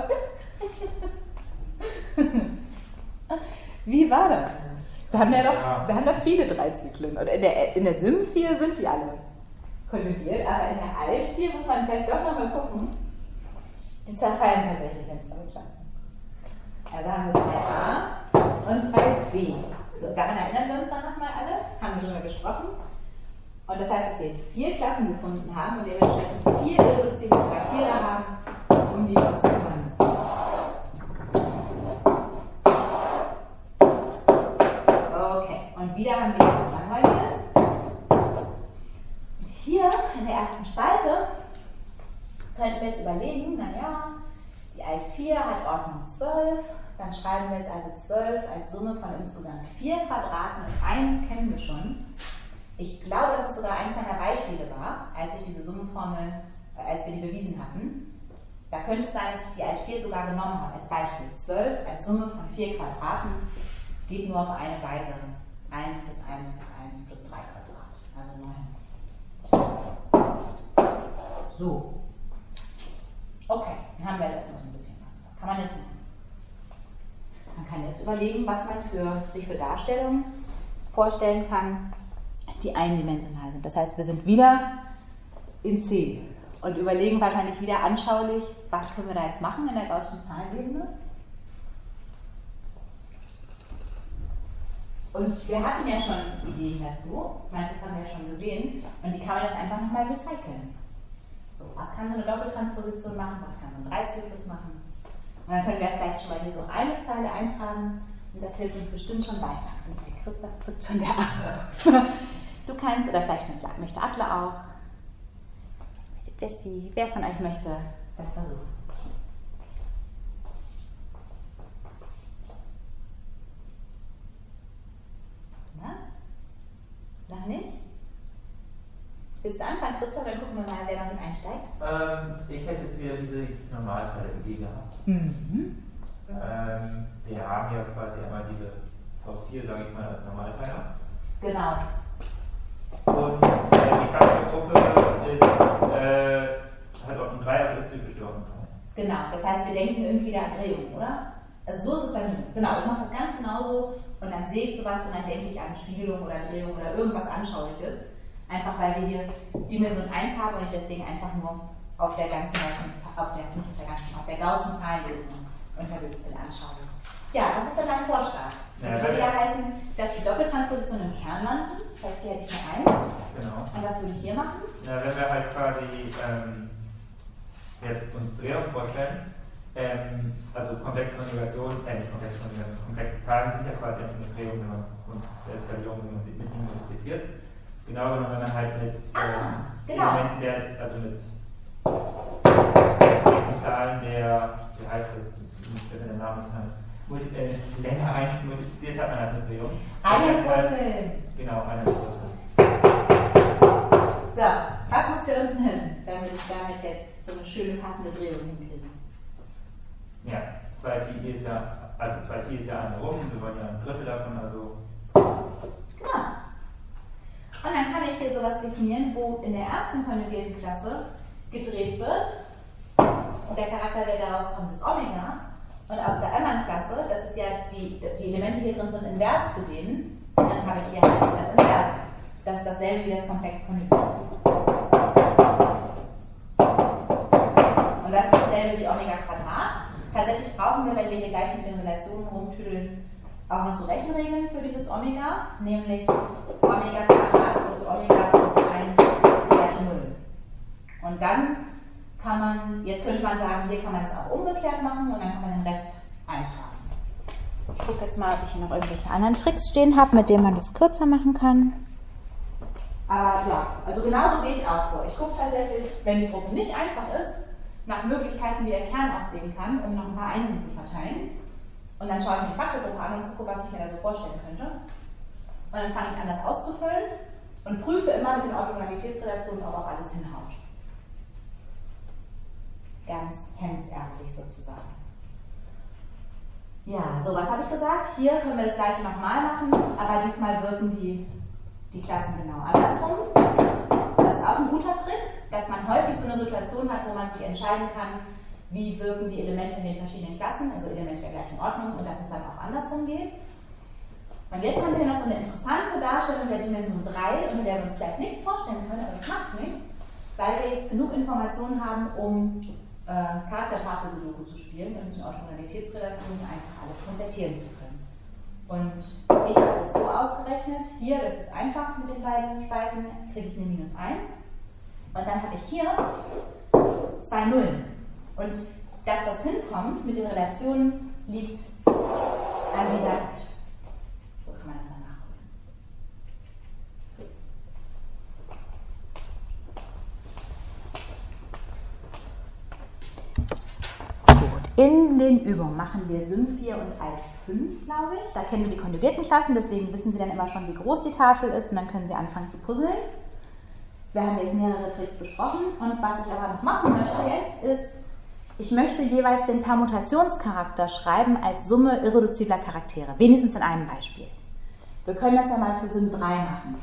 Wie war das? Wir haben ja doch viele 3 Zyklen. Und in der Sym 4 sind die alle konjugiert, aber in der Alt 4 muss man vielleicht doch nochmal gucken. Die zerfallen tatsächlich in 2 Klassen. Also haben wir 3a und 3b. So, daran erinnern wir uns dann nochmal alle, haben wir drüber gesprochen. Und das heißt, dass wir jetzt 4 Klassen gefunden haben und dementsprechend 4 irreduzible Charaktere haben, um die wir uns kümmern müssen. Okay, und wieder haben wir etwas Langweiliges. Hier in der ersten Spalte könnten wir jetzt überlegen, naja, die Alt4 hat Ordnung 12, dann schreiben wir jetzt also 12 als Summe von insgesamt 4 Quadraten und 1 kennen wir schon. Ich glaube, dass es sogar eins meiner Beispiele war, als ich diese Summenformel, als wir die bewiesen hatten. Da könnte es sein, dass ich die Alt4 sogar genommen habe als Beispiel. 12 als Summe von 4 Quadraten geht nur auf eine Weise. 1 plus 1 plus 1 plus 3 Quadrat, also 9. So. Okay, dann haben wir jetzt noch ein bisschen was. Was kann man jetzt machen? Man kann jetzt überlegen, was man sich für Darstellungen vorstellen kann, die eindimensional sind. Das heißt, wir sind wieder in C und überlegen wahrscheinlich wieder anschaulich, was können wir da jetzt machen in der Gaußschen Zahlenebene. Und wir hatten ja schon Ideen dazu, manches haben wir ja schon gesehen, und die kann man jetzt einfach nochmal recyceln. So, was kann so eine Doppeltransposition machen, was kann so ein 3-Zyklus machen? Und dann können wir vielleicht schon mal hier so eine Zeile eintragen und das hilft uns bestimmt schon weiter. Und bei Christoph zuckt schon der Arm. Du kannst, oder vielleicht möchte Adler auch, möchte Jessie, wer von euch möchte das versuchen? Willst du anfangen, Christoph? Dann gucken wir mal, wer noch mit einsteigt.
Ich hätte jetzt wieder diese Normalfälle-Idee gehabt. Wir haben ja quasi einmal diese V4, sage ich mal, als Normalteiler.
Genau.
Und die Faktorgruppe hat auch ein Dreieck, das typisch Dorfenteil.
Genau, das heißt, wir denken irgendwie da an Drehung, oder? Also so ist es bei mir. Genau, ich mache das ganz genauso und dann sehe ich sowas und dann denke ich an Spiegelung oder Drehung oder irgendwas Anschauliches. Einfach weil wir hier Dimension 1 haben und ich deswegen einfach nur auf der ganzen, auf der Gaußschen Zahlenebene unterwegs bin, anschaulich. Ja, was ist denn dein Vorschlag? Das würde ja heißen, dass die Doppeltransposition im Kern landen. Das heißt, hier hätte ich nur 1.
Genau.
Und was würde ich hier machen?
Na, wenn wir halt quasi jetzt uns Drehung vorstellen, also komplexe Konjugation, nicht komplexe Konjugation, komplexe Zahlen sind ja quasi eine Drehung, wenn man und der Skalierung, wenn man sie mit ihnen multipliziert. Genau genommen, wenn man halt mit Elementen also mit komplexen Zahlen wie heißt das, ich bin den Namen Länge 1 multipliziert hat, man hat eine Drehung.
Einheitswurzeln.
Genau, Einheitswurzeln.
So, was muss hier unten hin, damit ich damit jetzt so eine schöne passende Drehung hinkriege?
Ja, 2Pi ist ja eine rum, wir wollen ja ein Drittel davon, also.
Genau. Und dann kann ich hier sowas definieren, wo in der ersten konjugierten Klasse gedreht wird und der Charakter, der daraus kommt, ist Omega. Und aus der anderen Klasse, das ist ja die Elemente hier drin sind invers zu denen, und dann habe ich hier halt das Inverse. Das ist dasselbe wie das komplex konjugiert. Und das ist dasselbe wie Omega Quadrat. Tatsächlich brauchen wir, wenn wir hier gleich mit den Relationen rumtüdeln, auch noch so Rechenregeln für dieses Omega, nämlich Omega Quadrat plus Omega plus 1 gleich 0. Und dann kann man, jetzt könnte man sagen, hier kann man es auch umgekehrt machen und dann kann man den Rest eintragen. Ich gucke jetzt mal, ob ich hier noch irgendwelche anderen Tricks stehen habe, mit denen man das kürzer machen kann. Aber ja, also genauso gehe ich auch vor. Ich gucke tatsächlich, wenn die Gruppe nicht einfach ist, nach Möglichkeiten, wie der Kern aussehen kann, um noch ein paar Einsen zu verteilen. Und dann schaue ich mir die Faktorgruppe an und gucke, was ich mir da so vorstellen könnte. Und dann fange ich an, das auszufüllen und prüfe immer mit den Orthogonalitätsrelationen, ob auch alles hinhaut. Ganz hemdsärmelig sozusagen. Ja, so was habe ich gesagt. Hier können wir das gleiche nochmal machen, aber diesmal wirken die Klassen genau andersrum. Das ist auch ein guter Trick, dass man häufig so eine Situation hat, wo man sich entscheiden kann, wie wirken die Elemente in den verschiedenen Klassen, also Elemente der gleichen Ordnung, und dass es dann auch andersrum geht. Und jetzt haben wir noch so eine interessante Darstellung der Dimension 3, unter der wir uns vielleicht nichts vorstellen können, aber das macht nichts, weil wir jetzt genug Informationen haben, um Charaktertafel-Sudoku zu spielen und mit den Orthogonalitätsrelationen einfach alles konvertieren zu können. Und ich habe das so ausgerechnet, hier, das ist einfach mit den beiden Spalten, kriege ich eine minus 1. Und dann habe ich hier 2 Nullen. Und dass das hinkommt mit den Relationen liegt an dieser Gleichung. So kann man das dann nachgucken. Gut, in den Übungen machen wir Sym 4 und Alt 5, glaube ich. Da kennen wir die konjugierten Klassen, deswegen wissen Sie dann immer schon, wie groß die Tafel ist und dann können Sie anfangen zu puzzeln. Wir haben jetzt mehrere Tricks besprochen und was ich aber noch machen möchte jetzt ist, ich möchte jeweils den Permutationscharakter schreiben als Summe irreduzibler Charaktere, wenigstens in einem Beispiel. Wir können das ja mal für Sym 3 machen.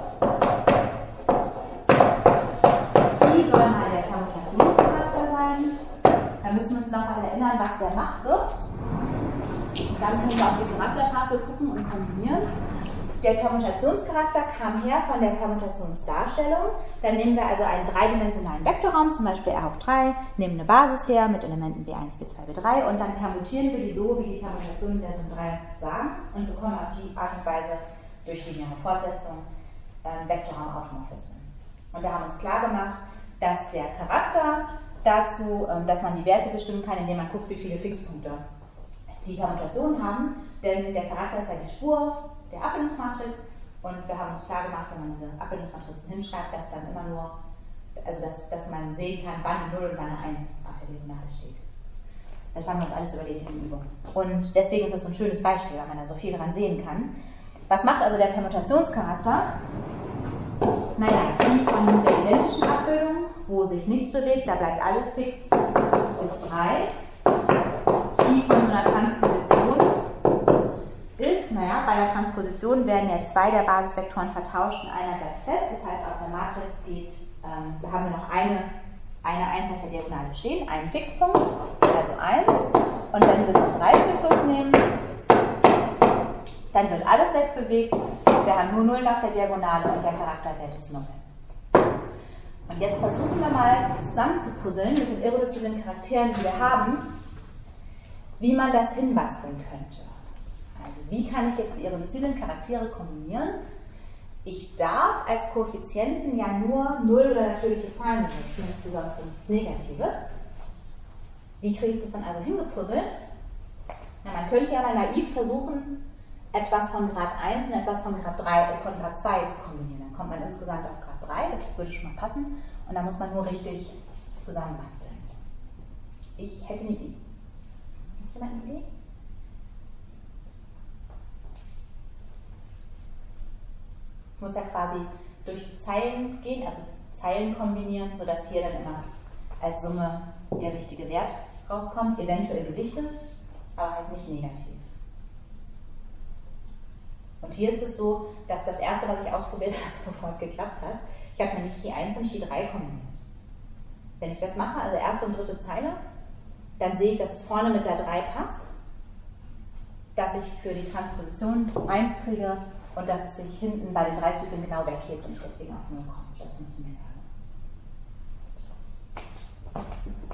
Chi soll mal der Permutationscharakter sein. Da müssen wir uns nochmal erinnern, was der macht wird. Und dann können wir auf die Charaktertafel gucken und kombinieren. Der Permutationscharakter kam her von der Permutationsdarstellung. Dann nehmen wir also einen dreidimensionalen Vektorraum, zum Beispiel R hoch 3, nehmen eine Basis her mit Elementen B1, B2, B3 und dann permutieren wir die so, wie die Permutationen der Sym 3 uns sagen und bekommen auf die Art und Weise durch lineare Fortsetzung Vektorraumautomorphismen. Und wir haben uns klar gemacht, dass der Charakter dazu, dass man die Werte bestimmen kann, indem man guckt, wie viele Fixpunkte die Permutationen haben, denn der Charakter ist ja die Spur der Abbildungsmatrix und wir haben uns klar gemacht, wenn man diese Abbildungsmatrizen hinschreibt, dass dann immer nur, also dass man sehen kann, wann eine 0 und wann eine 1 auf der Diagonale steht. Das haben wir uns alles überlegt in der Übung. Und deswegen ist das so ein schönes Beispiel, weil man da so viel dran sehen kann. Was macht also der Permutationscharakter? Naja, Chi von der wo sich nichts bewegt, da bleibt alles fix, ist 3. Phi von so einer Transposition ist, naja, bei der Transposition werden ja 2 der Basisvektoren vertauscht und einer bleibt fest. Das heißt, auf der Matrix da haben wir noch eine Einheit der Diagonale bestehen, einen Fixpunkt, also 1. Und wenn wir so einen 3-Zyklus nehmen, dann wird alles wegbewegt. Wir haben nur Nullen auf der Diagonale und der Charakterwert ist 0. Und jetzt versuchen wir mal zusammen zu puzzeln mit den irreduziblen Charakteren, die wir haben, wie man das hinbasteln könnte. Also wie kann ich jetzt die irreduziblen Charaktere kombinieren? Ich darf als Koeffizienten ja nur Null- oder natürliche Zahlen benutzen, insbesondere nichts Negatives. Wie kriege ich das dann also hingepuzzelt? Na, man könnte ja mal naiv versuchen, etwas von Grad 1 und etwas von Grad 2 zu kombinieren. Dann kommt man insgesamt auf Grad 3, das würde schon mal passen, und dann muss man nur richtig zusammenbasteln. Ich hätte eine Idee. Hat jemand eine Idee? Ich muss ja quasi durch die Zeilen gehen, also Zeilen kombinieren, sodass hier dann immer als Summe der richtige Wert rauskommt, eventuell gewichtet, aber halt nicht negativ. Und hier ist es so, dass das erste, was ich ausprobiert habe, sofort geklappt hat. Ich habe nämlich Chi 1 und Chi 3 kombiniert. Wenn ich das mache, also erste und dritte Zeile, dann sehe ich, dass es vorne mit der 3 passt, dass ich für die Transposition 1 kriege und dass es sich hinten bei den 3 Zyklen genau weghebt und ich deswegen auf 0 komme. Das funktioniert also.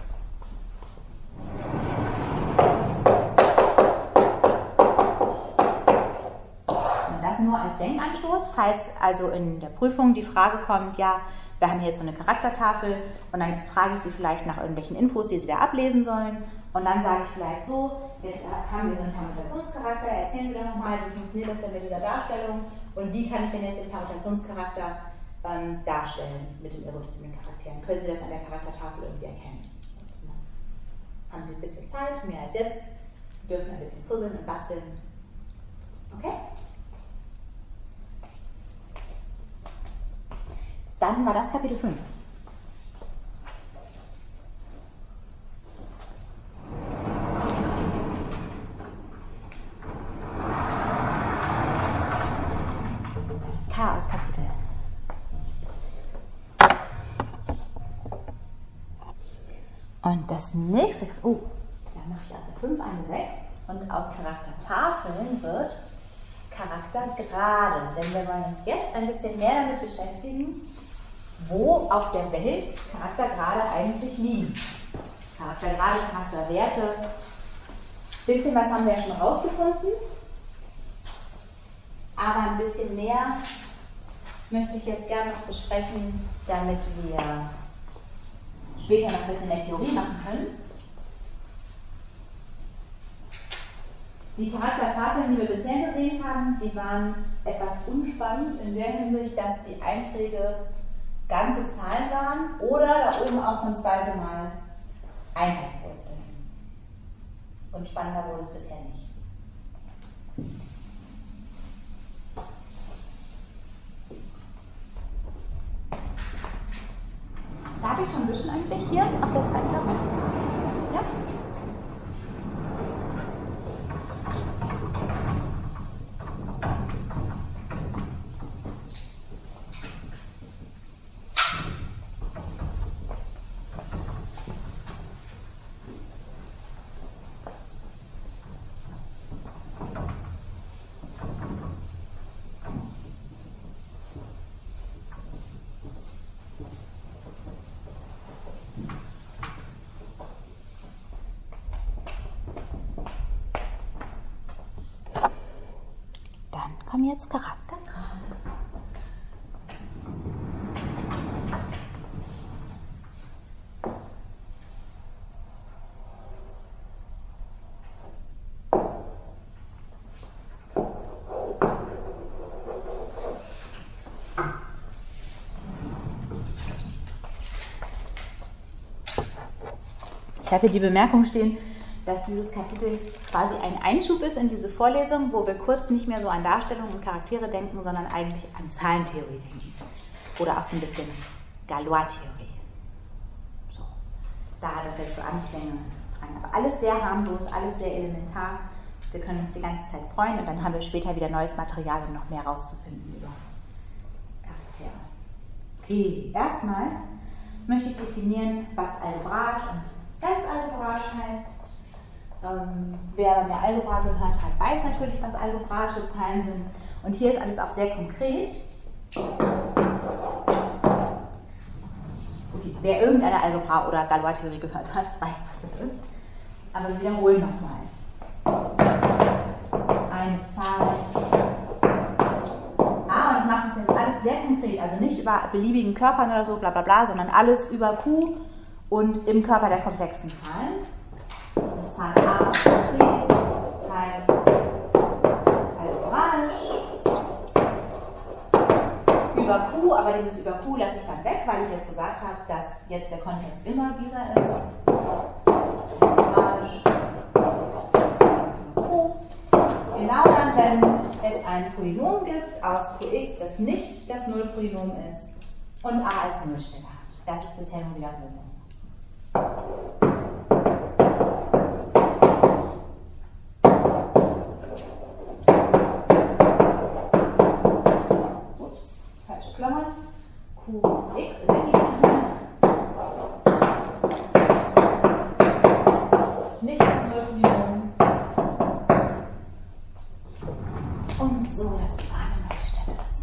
Das nur als Denkanstoß, falls also in der Prüfung die Frage kommt, ja, wir haben hier jetzt so eine Charaktertafel und dann frage ich Sie vielleicht nach irgendwelchen Infos, die Sie da ablesen sollen und dann sage ich vielleicht so, jetzt haben wir so einen Permutationscharakter, erzählen Sie doch nochmal, wie funktioniert das denn mit dieser Darstellung und wie kann ich denn jetzt den Permutationscharakter darstellen mit den irreduziblen Charakteren? Können Sie das an der Charaktertafel irgendwie erkennen? Haben Sie ein bisschen Zeit, mehr als jetzt, dürfen ein bisschen puzzeln und basteln. Okay? Dann war das Kapitel 5. Das Chaos-Kapitel. Und das nächste, dann mache ich aus der 5 eine 6 und aus Charaktertafeln wird Charaktergrade. Denn wir wollen uns jetzt ein bisschen mehr damit beschäftigen, wo auf der Welt Charaktergrade eigentlich liegen. Charaktergrade, Charakterwerte. Ein bisschen was haben wir ja schon rausgefunden, aber ein bisschen mehr möchte ich jetzt gerne noch besprechen, damit wir später noch ein bisschen mehr Theorie machen können. Die Charaktertafeln, die wir bisher gesehen haben, die waren etwas unspannend in der Hinsicht, dass die Einträge ganze Zahlen waren oder da oben ausnahmsweise mal Einheitswurzeln. Und spannender wurde es bisher nicht. Darf ich schon wischen eigentlich hier auf der Zeitklappe? Ja? Kommen jetzt Charaktergrade. Ich habe hier die Bemerkung stehen, dass dieses Kapitel quasi ein Einschub ist in diese Vorlesung, wo wir kurz nicht mehr so an Darstellungen und Charaktere denken, sondern eigentlich an Zahlentheorie denken. Oder auch so ein bisschen Galois-Theorie. Da hat es jetzt so Anklänge dran. Aber alles sehr harmlos, alles sehr elementar. Wir können uns die ganze Zeit freuen und dann haben wir später wieder neues Material, um noch mehr rauszufinden über Charaktere. Okay, erstmal möchte ich definieren, was algebraisch und ganz algebraisch heißt. Wer bei mir Algebra gehört hat, weiß natürlich, was algebraische Zahlen sind. Und hier ist alles auch sehr konkret. Okay, wer irgendeine Algebra oder Galois-Theorie gehört hat, weiß, was das ist. Aber wir wiederholen nochmal. Eine Zahl A, und ich mache das jetzt alles sehr konkret, also nicht über beliebigen Körpern oder so, bla bla bla, sondern alles über Q und im Körper der komplexen Zahlen. Eine Zahl A und C heißt algebraisch über Q, aber dieses über Q lasse ich dann weg, weil ich jetzt gesagt habe, dass jetzt der Kontext immer dieser ist. Algebraisch Q. Genau dann, wenn es ein Polynom gibt aus Qx, das nicht das Nullpolynom ist und A als Nullstelle hat. Das ist bisher nur Wiederholung. Ups, falsche Klammern. Qx in der Gegenstelle. Nicht das Nullpolynom. Und so, dass die A eine Nullstelle ist.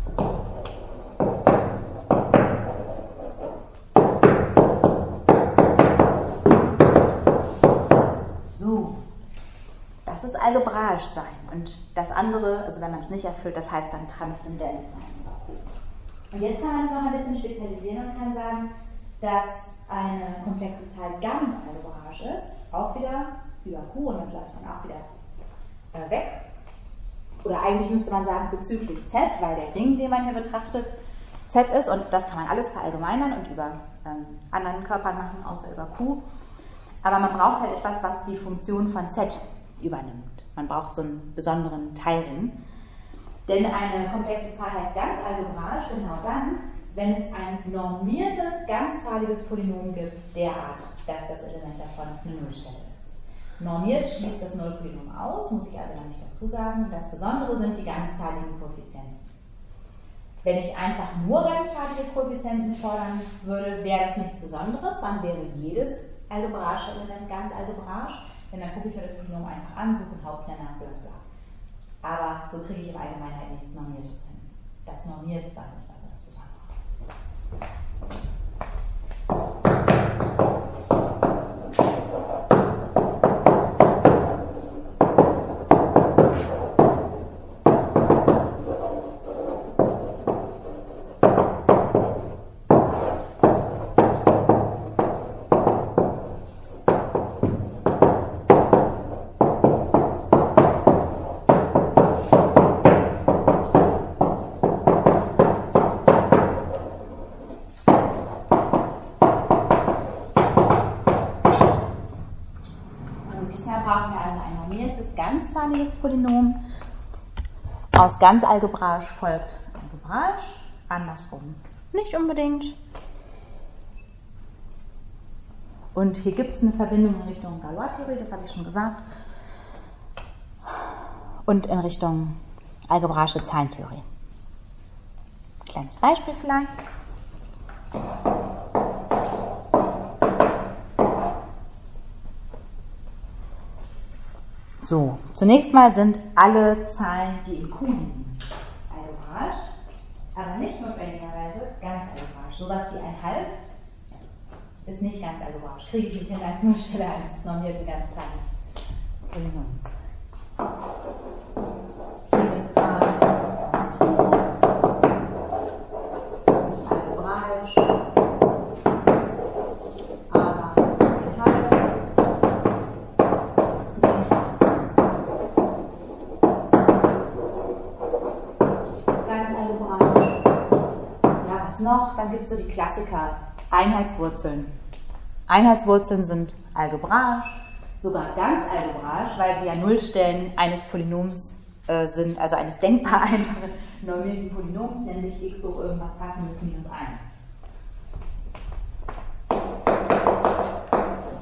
So, das ist algebraisch sein. Und das andere, also wenn man es nicht erfüllt, das heißt dann transzendent sein. Und jetzt kann man es noch ein bisschen spezialisieren und kann sagen, dass eine komplexe Zahl ganz algebraisch ist, auch wieder über Q, und das lasse ich dann auch wieder weg. Oder eigentlich müsste man sagen bezüglich Z, weil der Ring, den man hier betrachtet, Z ist, und das kann man alles verallgemeinern und über anderen Körpern machen, außer über Q. Aber man braucht halt etwas, was die Funktion von Z übernimmt. Man braucht so einen besonderen Teilring. Denn eine komplexe Zahl heißt ganz algebraisch genau dann, wenn es ein normiertes, ganzzahliges Polynom gibt, derart, dass das Element davon eine Nullstelle ist. Normiert schließt das Nullpolynom aus, muss ich also noch nicht dazu sagen. Das Besondere sind die ganzzahligen Koeffizienten. Wenn ich einfach nur ganzzahlige Koeffizienten fordern würde, wäre das nichts Besonderes. Dann wäre jedes algebraische Element ganz algebraisch. Denn dann gucke ich mir das Polynom einfach an, suche einen Hauptnenner, bla bla. Aber so kriege ich im Allgemeinen nichts Normiertes hin. Das Normiertsein ist also das Besondere. Ganzzahliges Polynom. Aus ganz algebraisch folgt algebraisch, andersrum nicht unbedingt. Und hier gibt es eine Verbindung in Richtung Galois-Theorie, das habe ich schon gesagt. Und in Richtung algebraische Zahlentheorie. Kleines Beispiel vielleicht. So, zunächst mal sind alle Zahlen, die in Q liegen, algebraisch, aber nicht notwendigerweise ganz algebraisch. Sowas wie ein Halb ist nicht ganz algebraisch. Kriege ich nicht hin als Nullstelle eines normierten ganzzahligen Polynoms. Hier ist A aus Q, das ist algebraisch, aber ein Halb ist nicht ganz algebraisch. Ja, was noch? Dann gibt es so die Klassiker. Einheitswurzeln. Einheitswurzeln sind algebraisch, sogar ganz algebraisch, weil sie ja Nullstellen eines Polynoms sind, also eines denkbar einfachen normierten Polynoms, nämlich x hoch irgendwas passendes minus 1.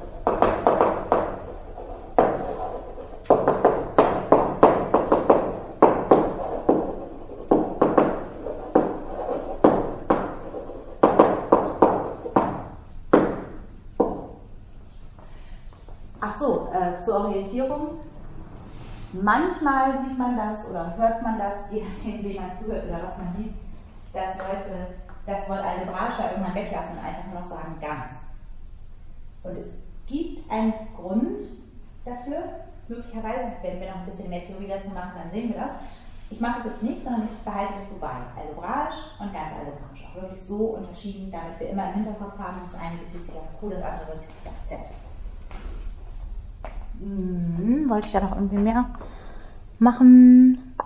zur Orientierung. Manchmal sieht man das oder hört man das, je nachdem, wie man zuhört oder was man liest, dass Leute das Wort algebraisch da irgendwann weglassen und einfach nur noch sagen ganz. Und es gibt einen Grund dafür, möglicherweise, wenn wir noch ein bisschen mehr Theorie dazu machen, dann sehen wir das. Ich mache das jetzt nicht, sondern ich behalte das so bei. Algebraisch und ganz algebraisch. Auch wirklich so unterschieden, damit wir immer im Hinterkopf haben, das eine bezieht sich auf Q, das andere bezieht sich auf Z. Wollte ich da noch irgendwie mehr machen?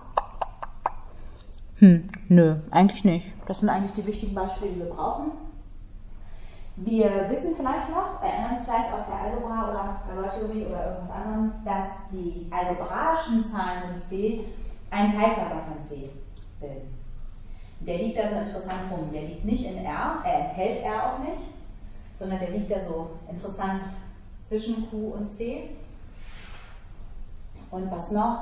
Nö, eigentlich nicht. Das sind eigentlich die wichtigen Beispiele, die wir brauchen. Wir wissen vielleicht noch, erinnern uns vielleicht aus der Algebra oder Galois-Theorie oder irgendwas anderem, dass die algebraischen Zahlen in C einen Teilkörper von C bilden. Der liegt da so interessant rum. Der liegt nicht in R, er enthält R auch nicht, sondern der liegt da so interessant zwischen Q und C. Und was noch?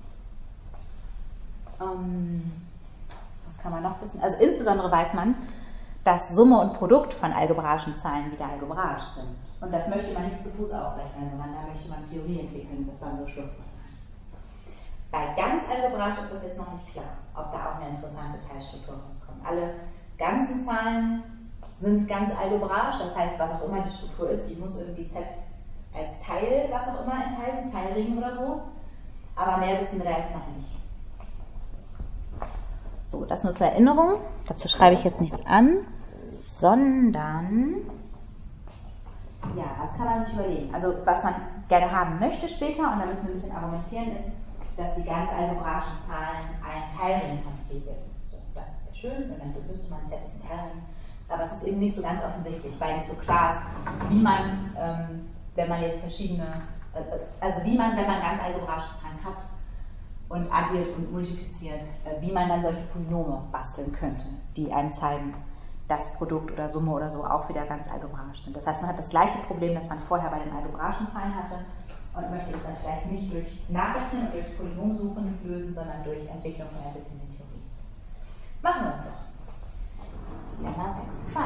Was kann man noch wissen? Also insbesondere weiß man, dass Summe und Produkt von algebraischen Zahlen wieder algebraisch sind. Und das möchte man nicht zu Fuß ausrechnen, sondern da möchte man Theorie entwickeln, das dann so Schlussfolgerung. Bei ganz algebraisch ist das jetzt noch nicht klar, ob da auch eine interessante Teilstruktur rauskommt. Alle ganzen Zahlen sind ganz algebraisch, das heißt, was auch immer die Struktur ist, die muss irgendwie Z als Teil, was auch immer enthalten, Teilring oder so. Aber mehr wissen wir da jetzt noch nicht. So, das nur zur Erinnerung. Dazu schreibe ich jetzt nichts an, sondern, ja, was kann man sich überlegen? Also, was man gerne haben möchte später, und da müssen wir ein bisschen argumentieren, ist, dass die ganz algebraischen Zahlen ein Teilring von C bilden. So, das wäre schön, und dann wüsste man, Z ist ein Teilring. Aber es ist eben nicht so ganz offensichtlich, weil nicht so klar ist, wie man, wenn man jetzt verschiedene, also wie man, wenn man ganz algebraische Zahlen hat und addiert und multipliziert, wie man dann solche Polynome basteln könnte, die einem zeigen, dass Produkt oder Summe oder so auch wieder ganz algebraisch sind. Das heißt, man hat das gleiche Problem, das man vorher bei den algebraischen Zahlen hatte und möchte es dann vielleicht nicht durch Nachrechnen und durch Polynomsuchen lösen, sondern durch Entwicklung von ein bisschen der Theorie. Machen wir es doch. Lemma 6,2.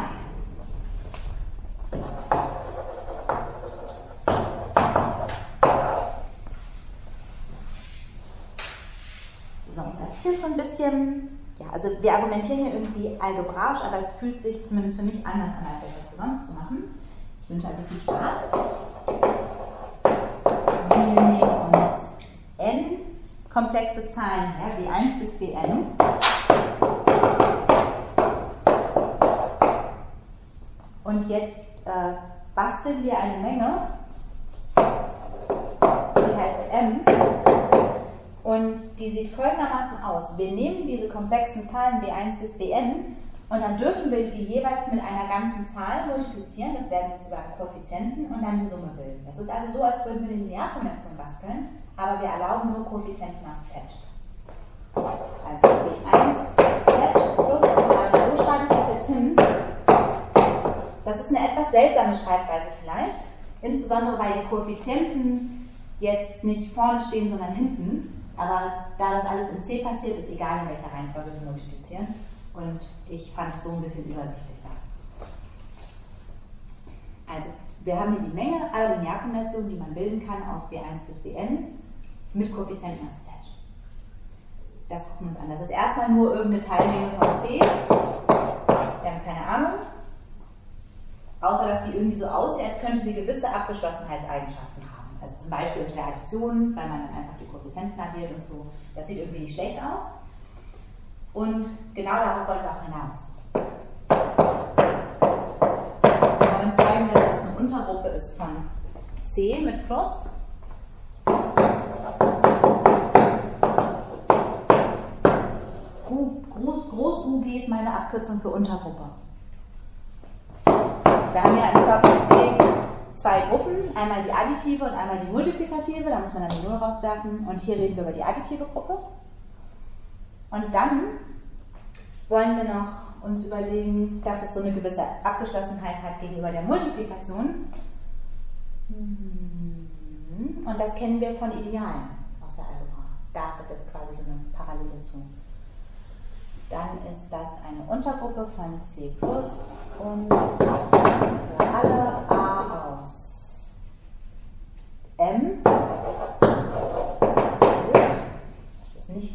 So, das ist jetzt so ein bisschen, ja, also wir argumentieren hier irgendwie algebraisch, aber es fühlt sich zumindest für mich anders an, als etwas sonst zu machen. Ich wünsche also viel Spaß. Wir nehmen uns n komplexe Zahlen her, W1 bis Wn. Und jetzt basteln wir eine Menge, die heißt m, und die sieht folgendermaßen aus. Wir nehmen diese komplexen Zahlen W1 bis Wn und dann dürfen wir die jeweils mit einer ganzen Zahl multiplizieren, das werden sozusagen Koeffizienten, und dann die Summe bilden. Das ist also so, als würden wir eine Linearkombination basteln, aber wir erlauben nur Koeffizienten aus Z. Also W1 Z plus, so schreibe ich das jetzt hin. Das ist eine etwas seltsame Schreibweise vielleicht, insbesondere weil die Koeffizienten jetzt nicht vorne stehen, sondern hinten. Aber da das alles in C passiert, ist egal, in welcher Reihenfolge wir multiplizieren. Und ich fand es so ein bisschen übersichtlicher. Also, wir haben hier die Menge aller Linearkombinationen, die man bilden kann aus W1 bis Wn mit Koeffizienten aus Z. Das gucken wir uns an. Das ist erstmal nur irgendeine Teilmenge von C. Wir haben keine Ahnung. Außer, dass die irgendwie so aussieht, als könnte sie gewisse Abgeschlossenheitseigenschaften haben. Also zum Beispiel unter der Addition, weil man dann einfach die Koeffizienten addiert und so. Das sieht irgendwie nicht schlecht aus. Und genau darauf wollen wir auch hinaus. Wir wollen zeigen, dass das eine Untergruppe ist von C mit Plus. Groß UG ist meine Abkürzung für Untergruppe. Wir haben ja im Körper C zwei Gruppen, einmal die additive und einmal die multiplikative, da muss man dann die 0 rauswerfen, und hier reden wir über die additive Gruppe. Und dann wollen wir noch uns überlegen, dass es so eine gewisse Abgeschlossenheit hat gegenüber der Multiplikation. Und das kennen wir von Idealen aus der Algebra. Da ist das jetzt quasi so eine Parallele zu. Dann ist das eine Untergruppe von C+ und für alle A aus M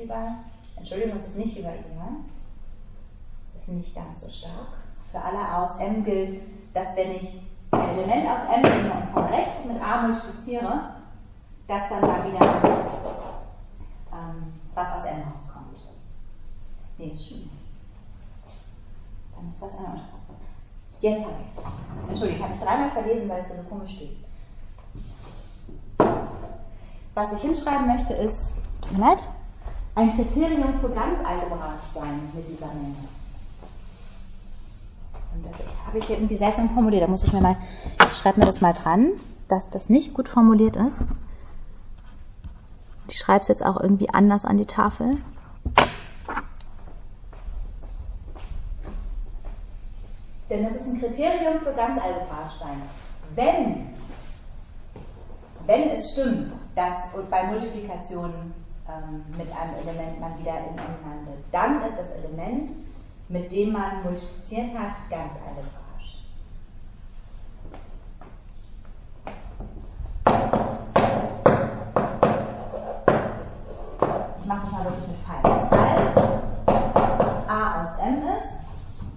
bei, Entschuldigung, es ist nicht wie bei ideal. Es ist nicht ganz so stark. Für alle aus M gilt, dass wenn ich ein Element aus M nehme und von rechts mit A multipliziere, dass dann da wieder was aus M rauskommt. Nee, das stimmt nicht. Dann ist das eine Untergruppe. Jetzt habe ich es. Entschuldigung, ich habe mich dreimal verlesen, weil es da so komisch steht. Was ich hinschreiben möchte ist, tut mir leid, ein Kriterium für ganz algebraisch sein mit dieser Menge. Und das habe ich hier irgendwie seltsam formuliert. Da muss ich schreibe mir das mal dran, dass das nicht gut formuliert ist. Ich schreibe es jetzt auch irgendwie anders an die Tafel. Denn das ist ein Kriterium für ganz algebraisch sein. Wenn es stimmt, dass bei Multiplikation mit einem Element man wieder in M landet, dann ist das Element, mit dem man multipliziert hat, ganz algebraisch. Ich mache das mal wirklich mit Falls. Falls A aus M ist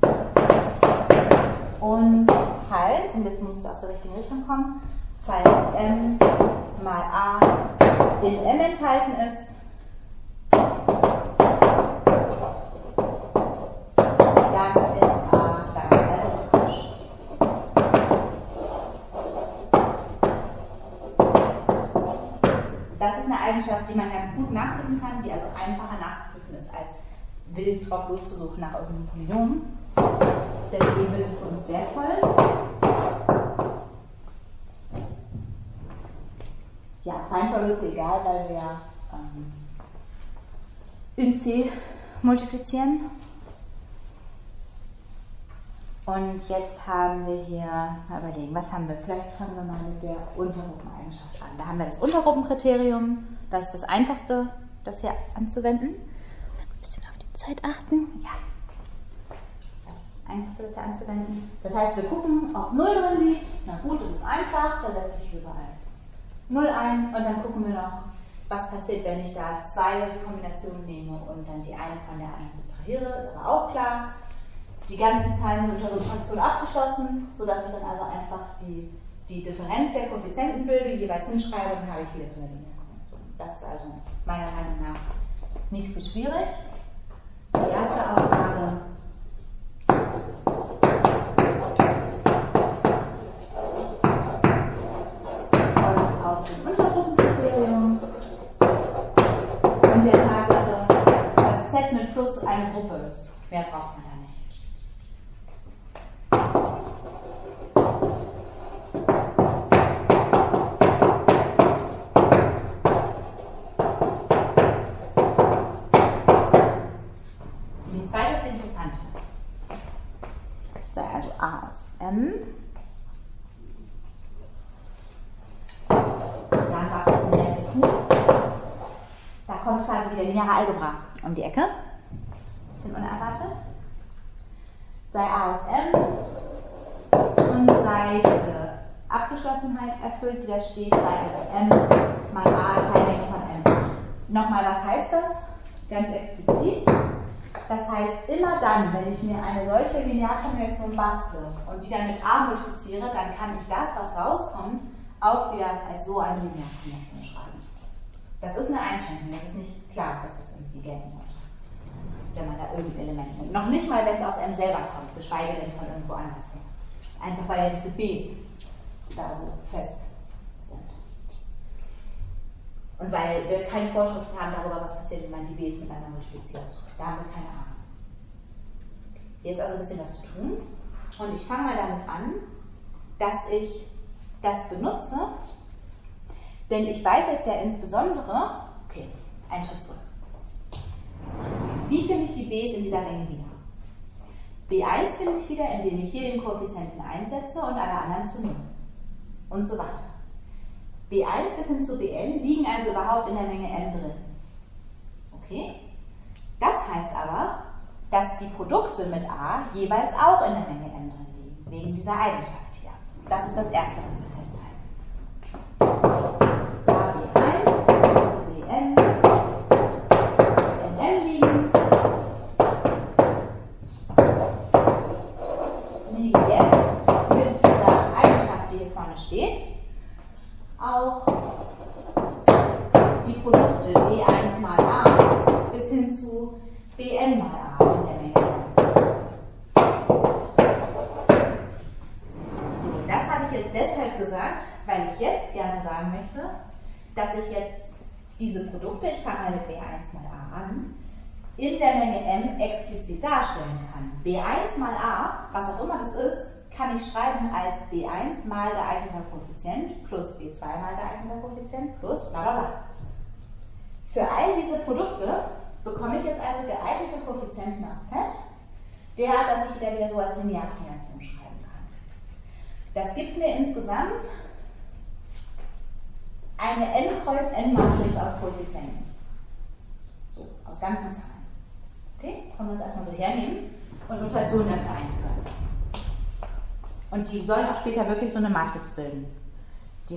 und falls, und jetzt muss es aus der richtigen Richtung kommen, falls M mal A in M enthalten ist, dann ist A ganz algebraisch. Das ist eine Eigenschaft, die man ganz gut nachprüfen kann, die also einfacher nachzuprüfen ist, als wild drauf loszusuchen nach irgendeinem Polynom. Deswegen wird es für uns wertvoll. Ja, Reihenfolge ist egal, weil wir in C multiplizieren. Und jetzt haben wir hier, mal überlegen, was haben wir? Vielleicht fangen wir mal mit der Untergruppeneigenschaft an. Da haben wir das Untergruppenkriterium, das ist das Einfachste, das hier anzuwenden. Ein bisschen auf die Zeit achten. Ja. Das ist das Einfachste, das hier anzuwenden. Das heißt, wir gucken, ob 0 drin liegt. Na gut, das ist einfach, da setze ich überall 0 ein und dann gucken wir noch, was passiert, wenn ich da zwei Kombinationen nehme und dann die eine von der anderen subtrahiere. Ist aber auch klar. Die ganzen Zahlen sind unter Subtraktion abgeschlossen, sodass ich dann also einfach die Differenz der Koeffizienten bilde, jeweils hinschreibe, und dann habe ich wieder so eine Linearkombination. Das ist also meiner Meinung nach nicht so schwierig. Die erste Aussage. Folgt aus dem Untergruppenkriterium und der Tatsache, dass Z mit Plus eine Gruppe ist. Mehr braucht man da nicht. Die zweite ist interessant. Sei also A aus M. Dann war das mehr zu tun. Da kommt quasi wieder lineare Algebra um die Ecke. Bisschen unerwartet. Sei A aus M und sei diese Abgeschlossenheit erfüllt, die da steht, sei also M mal A Teilmenge von M. Nochmal, was heißt das? Ganz explizit. Das heißt, immer dann, wenn ich mir eine solche Linearkombination bastle und die dann mit A multipliziere, dann kann ich das, was rauskommt, auch wieder als so eine Linearkombination schreiben. Das ist eine Einschränkung, das ist nicht klar, dass das irgendwie gelten sollte, wenn man da irgendein Element nimmt. Noch nicht mal, wenn es aus M selber kommt, geschweige denn von irgendwo anders her. Einfach weil ja diese Bs da so fest sind. Und weil wir keine Vorschriften haben darüber, was passiert, wenn man die Bs miteinander multipliziert. Da haben wir keine Ahnung. Hier ist also ein bisschen was zu tun. Und ich fange mal damit an, dass ich das benutze, denn ich weiß jetzt ja insbesondere, okay, einen Schritt zurück. Wie finde ich die Bs in dieser Menge wieder? B1 finde ich wieder, indem ich hier den Koeffizienten 1 setze und alle anderen zu 0. Und so weiter. B1 bis hin zu Bn liegen also überhaupt in der Menge M drin. Okay? Das heißt aber, dass die Produkte mit A jeweils auch in der Menge M drin liegen, wegen dieser Eigenschaft hier. Das ist das Erste, was wir festhalten. A B1 bis hin zu Bn jetzt mit dieser Eigenschaft, die hier vorne steht, auch die Produkte B1 mal A bis hin zu Bn mal A in der Menge. So, das habe ich jetzt deshalb gesagt, weil ich jetzt gerne sagen möchte, dass ich jetzt diese Produkte, ich fange mal mit B1 mal A an, in der Menge M explizit darstellen kann. B1 mal A, was auch immer das ist, kann ich schreiben als B1 mal geeigneter Koeffizient plus B2 mal geeigneter Koeffizient plus bla bla bla. Für all diese Produkte bekomme ich jetzt also geeignete Koeffizienten aus Z, dass ich wieder so als Linearkombination schreiben kann. Das gibt mir insgesamt eine N-Kreuz-N-Matrix aus Koeffizienten. So, aus ganzen Zahlen. Okay, können wir uns erstmal so hernehmen und Notationen dafür einführen. Und die sollen auch später wirklich so eine Matrix bilden. Die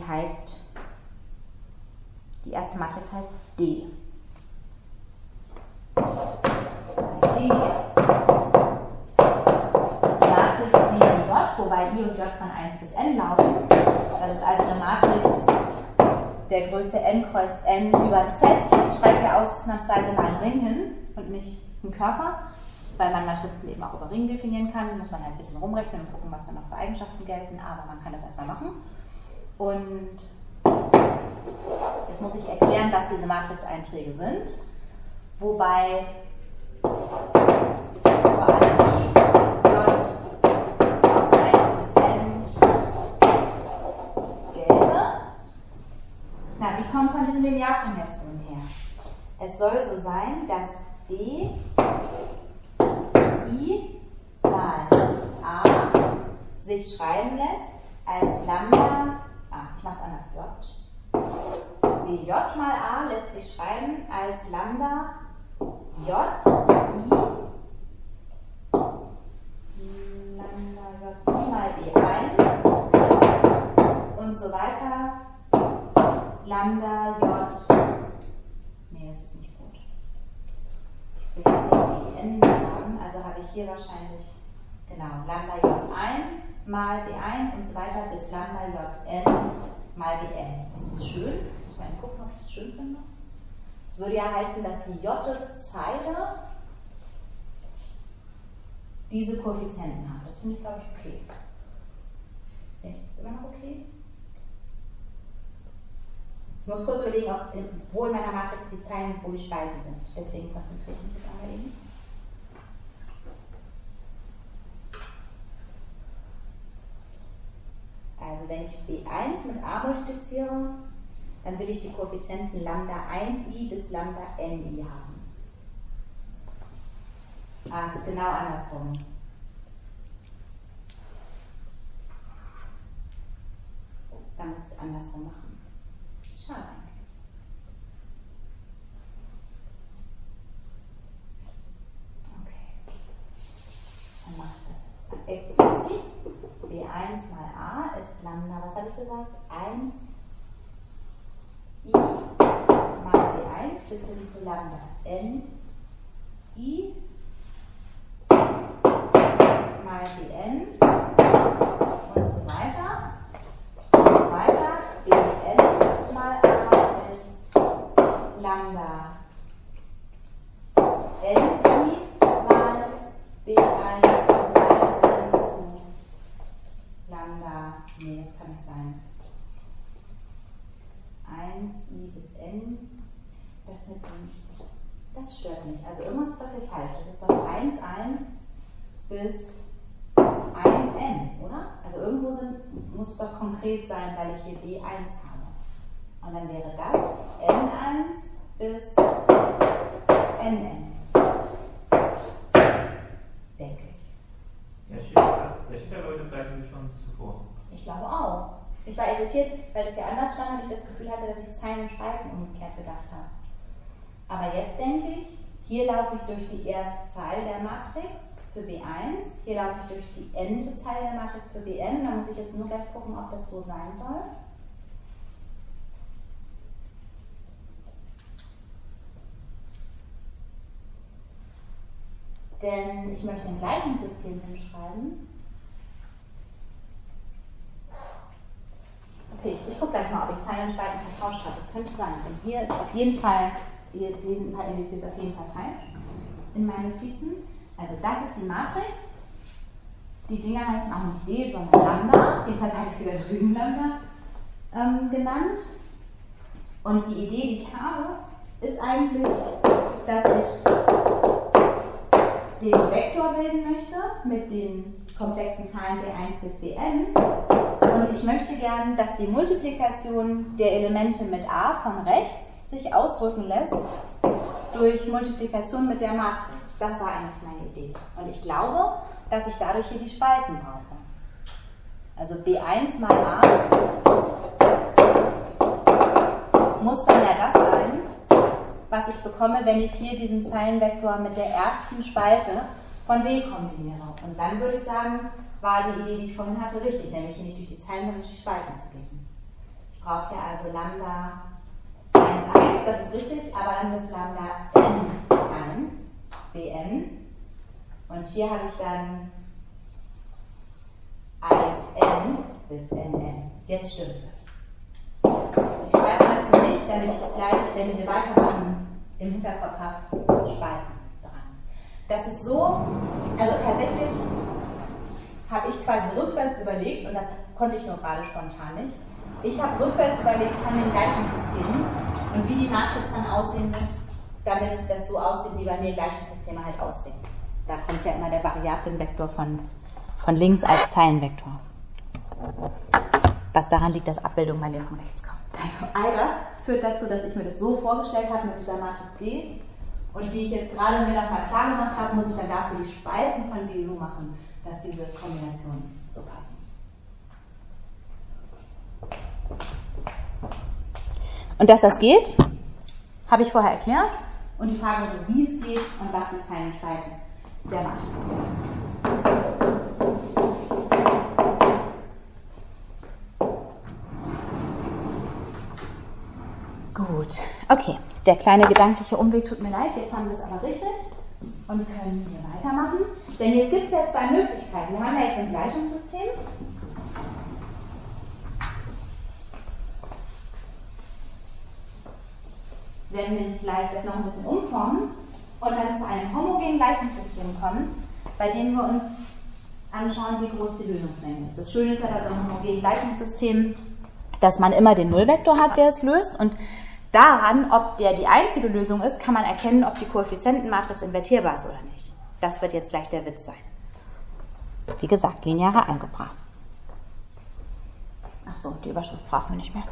erste Matrix heißt D. D hier. Die Matrix I und J, wobei I und J von 1 bis N laufen. Das ist also eine Matrix der Größe N Kreuz N über Z. Ich schreibe hier ausnahmsweise mal einen Ring hin und nicht einen Körper, weil man Matrizen eben auch über Ringen definieren kann. Muss man halt ein bisschen rumrechnen und gucken, was dann noch für Eigenschaften gelten, aber man kann das erstmal machen. Und jetzt muss ich erklären, was diese Matrix-Einträge sind, wobei vor allem die J aus 1 bis N gelte. Na, die kommen von diesen Linearkombinationen her. Es soll so sein, dass B I mal A sich schreiben lässt als Lambda, ich mache es anders, J. BJ mal A lässt sich schreiben als Lambda J I mal B1 und so weiter Lambda J. Nee, das ist nicht gut. Ich will die N haben, also habe ich hier wahrscheinlich, genau, Lambda J1 mal B1 und so weiter bis Lambda Jn mal Bn. Ist das schön? Ich muss mal gucken, ob ich das schön finde. Das würde ja heißen, dass die J-Zeile diese Koeffizienten hat. Das finde ich, glaube ich, okay. Sehe ich das immer noch okay? Ich muss kurz überlegen, wo in meiner Matrix die Zeilen, wo die Spalten sind. Deswegen konzentriere ich mich jetzt einmal eben. Also wenn ich B1 mit A multipliziere, dann will ich die Koeffizienten Lambda 1i bis Lambda ni haben. Es ist genau andersrum. Dann muss ich es andersrum machen. Schade eigentlich. Okay. Dann mache ich das jetzt explizit. B1 mal A ist Lambda, was habe ich gesagt? 1 I mal B1 bis hin zu Lambda N I mal Bn und so weiter. Und so weiter. Bn mal A ist Lambda Ni mal B1 und so weiter bis hin zu Lambda, nee, das kann nicht sein. 1i bis n, das stört mich. Also irgendwas ist doch hier falsch. Das ist doch 1,1 bis 1n, oder? Also irgendwo muss es doch konkret sein, weil ich hier B1 habe. Und dann wäre das n1 bis nn. Denke ich.
Ja, steht aber das gleiche wie schon zuvor.
Ich glaube auch. Ich war irritiert, weil es ja anders stand und ich das Gefühl hatte, dass ich Zeilen und Spalten umgekehrt gedacht habe. Aber jetzt denke ich, hier laufe ich durch die erste Zeile der Matrix für B1, hier laufe ich durch die nte Zeile der Matrix für Bn, da muss ich jetzt nur gleich gucken, ob das so sein soll. Denn ich möchte ein Gleichungssystem hinschreiben, ich gucke gleich mal, ob ich Zeilen und Spalten vertauscht habe. Das könnte sein. Denn hier ist auf jeden Fall, hier sind ein paar Indizes auf jeden Fall falsch in meinen Notizen. Also das ist die Matrix. Die Dinger heißen auch nicht D, sondern Lambda. Jedenfalls habe ich sie da drüben Lambda genannt. Und die Idee, die ich habe, ist eigentlich, dass ich den Vektor bilden möchte mit den komplexen Zahlen B1 bis Bn. Und ich möchte gern, dass die Multiplikation der Elemente mit A von rechts sich ausdrücken lässt durch Multiplikation mit der Matrix. Das war eigentlich meine Idee. Und ich glaube, dass ich dadurch hier die Spalten brauche. Also B1 mal A muss dann ja das sein, was ich bekomme, wenn ich hier diesen Zeilenvektor mit der ersten Spalte von D kombiniere. Und dann würde ich sagen, war die Idee, die ich vorhin hatte, richtig, nämlich nicht durch die Zeilen, sondern durch die Spalten zu gehen. Ich brauche ja also Lambda 1, 1, das ist richtig, aber dann ist Lambda n1, bn. Und hier habe ich dann 1n bis nn. Jetzt stimmt es. Ich schreibe das für mich, damit ich es gleich, wenn wir weitermachen, im Hinterkopf habe, Spalten dran. Das ist so, also tatsächlich habe ich quasi rückwärts überlegt, und das konnte ich nur gerade spontan nicht. Ich habe rückwärts überlegt von den Gleichungssystemen und wie die Matrix dann aussehen muss, damit das so aussieht, wie bei mir Gleichungssysteme halt aussehen. Da kommt ja immer der Variablenvektor von links als Zeilenvektor. Was daran liegt, dass Abbildungen bei mir von rechts kommen. Also all das führt dazu, dass ich mir das so vorgestellt habe mit dieser Matrix D. Und wie ich jetzt gerade mir nochmal klar gemacht habe, muss ich dann dafür die Spalten von D so machen, dass diese Kombinationen so passen. Und dass das geht, habe ich vorher erklärt. Und die Frage ist, wie es geht und was die Zeilen und Spalten der Matrix sind. Gut, okay. Der kleine gedankliche Umweg tut mir leid, jetzt haben wir es aber richtig und können hier weitermachen. Denn jetzt gibt es ja zwei Möglichkeiten. Wir haben ja jetzt ein Gleichungssystem. Werden wir gleich das noch ein bisschen umformen und dann zu einem homogenen Gleichungssystem kommen, bei dem wir uns anschauen, wie groß die Lösungsmenge ist. Das Schöne ist ja bei so einem homogenen Gleichungssystem, dass man immer den Nullvektor hat, der es löst, und daran, ob der die einzige Lösung ist, kann man erkennen, ob die Koeffizientenmatrix invertierbar ist oder nicht. Das wird jetzt gleich der Witz sein. Wie gesagt, lineare Algebra. Achso, die Überschrift brauchen wir nicht mehr.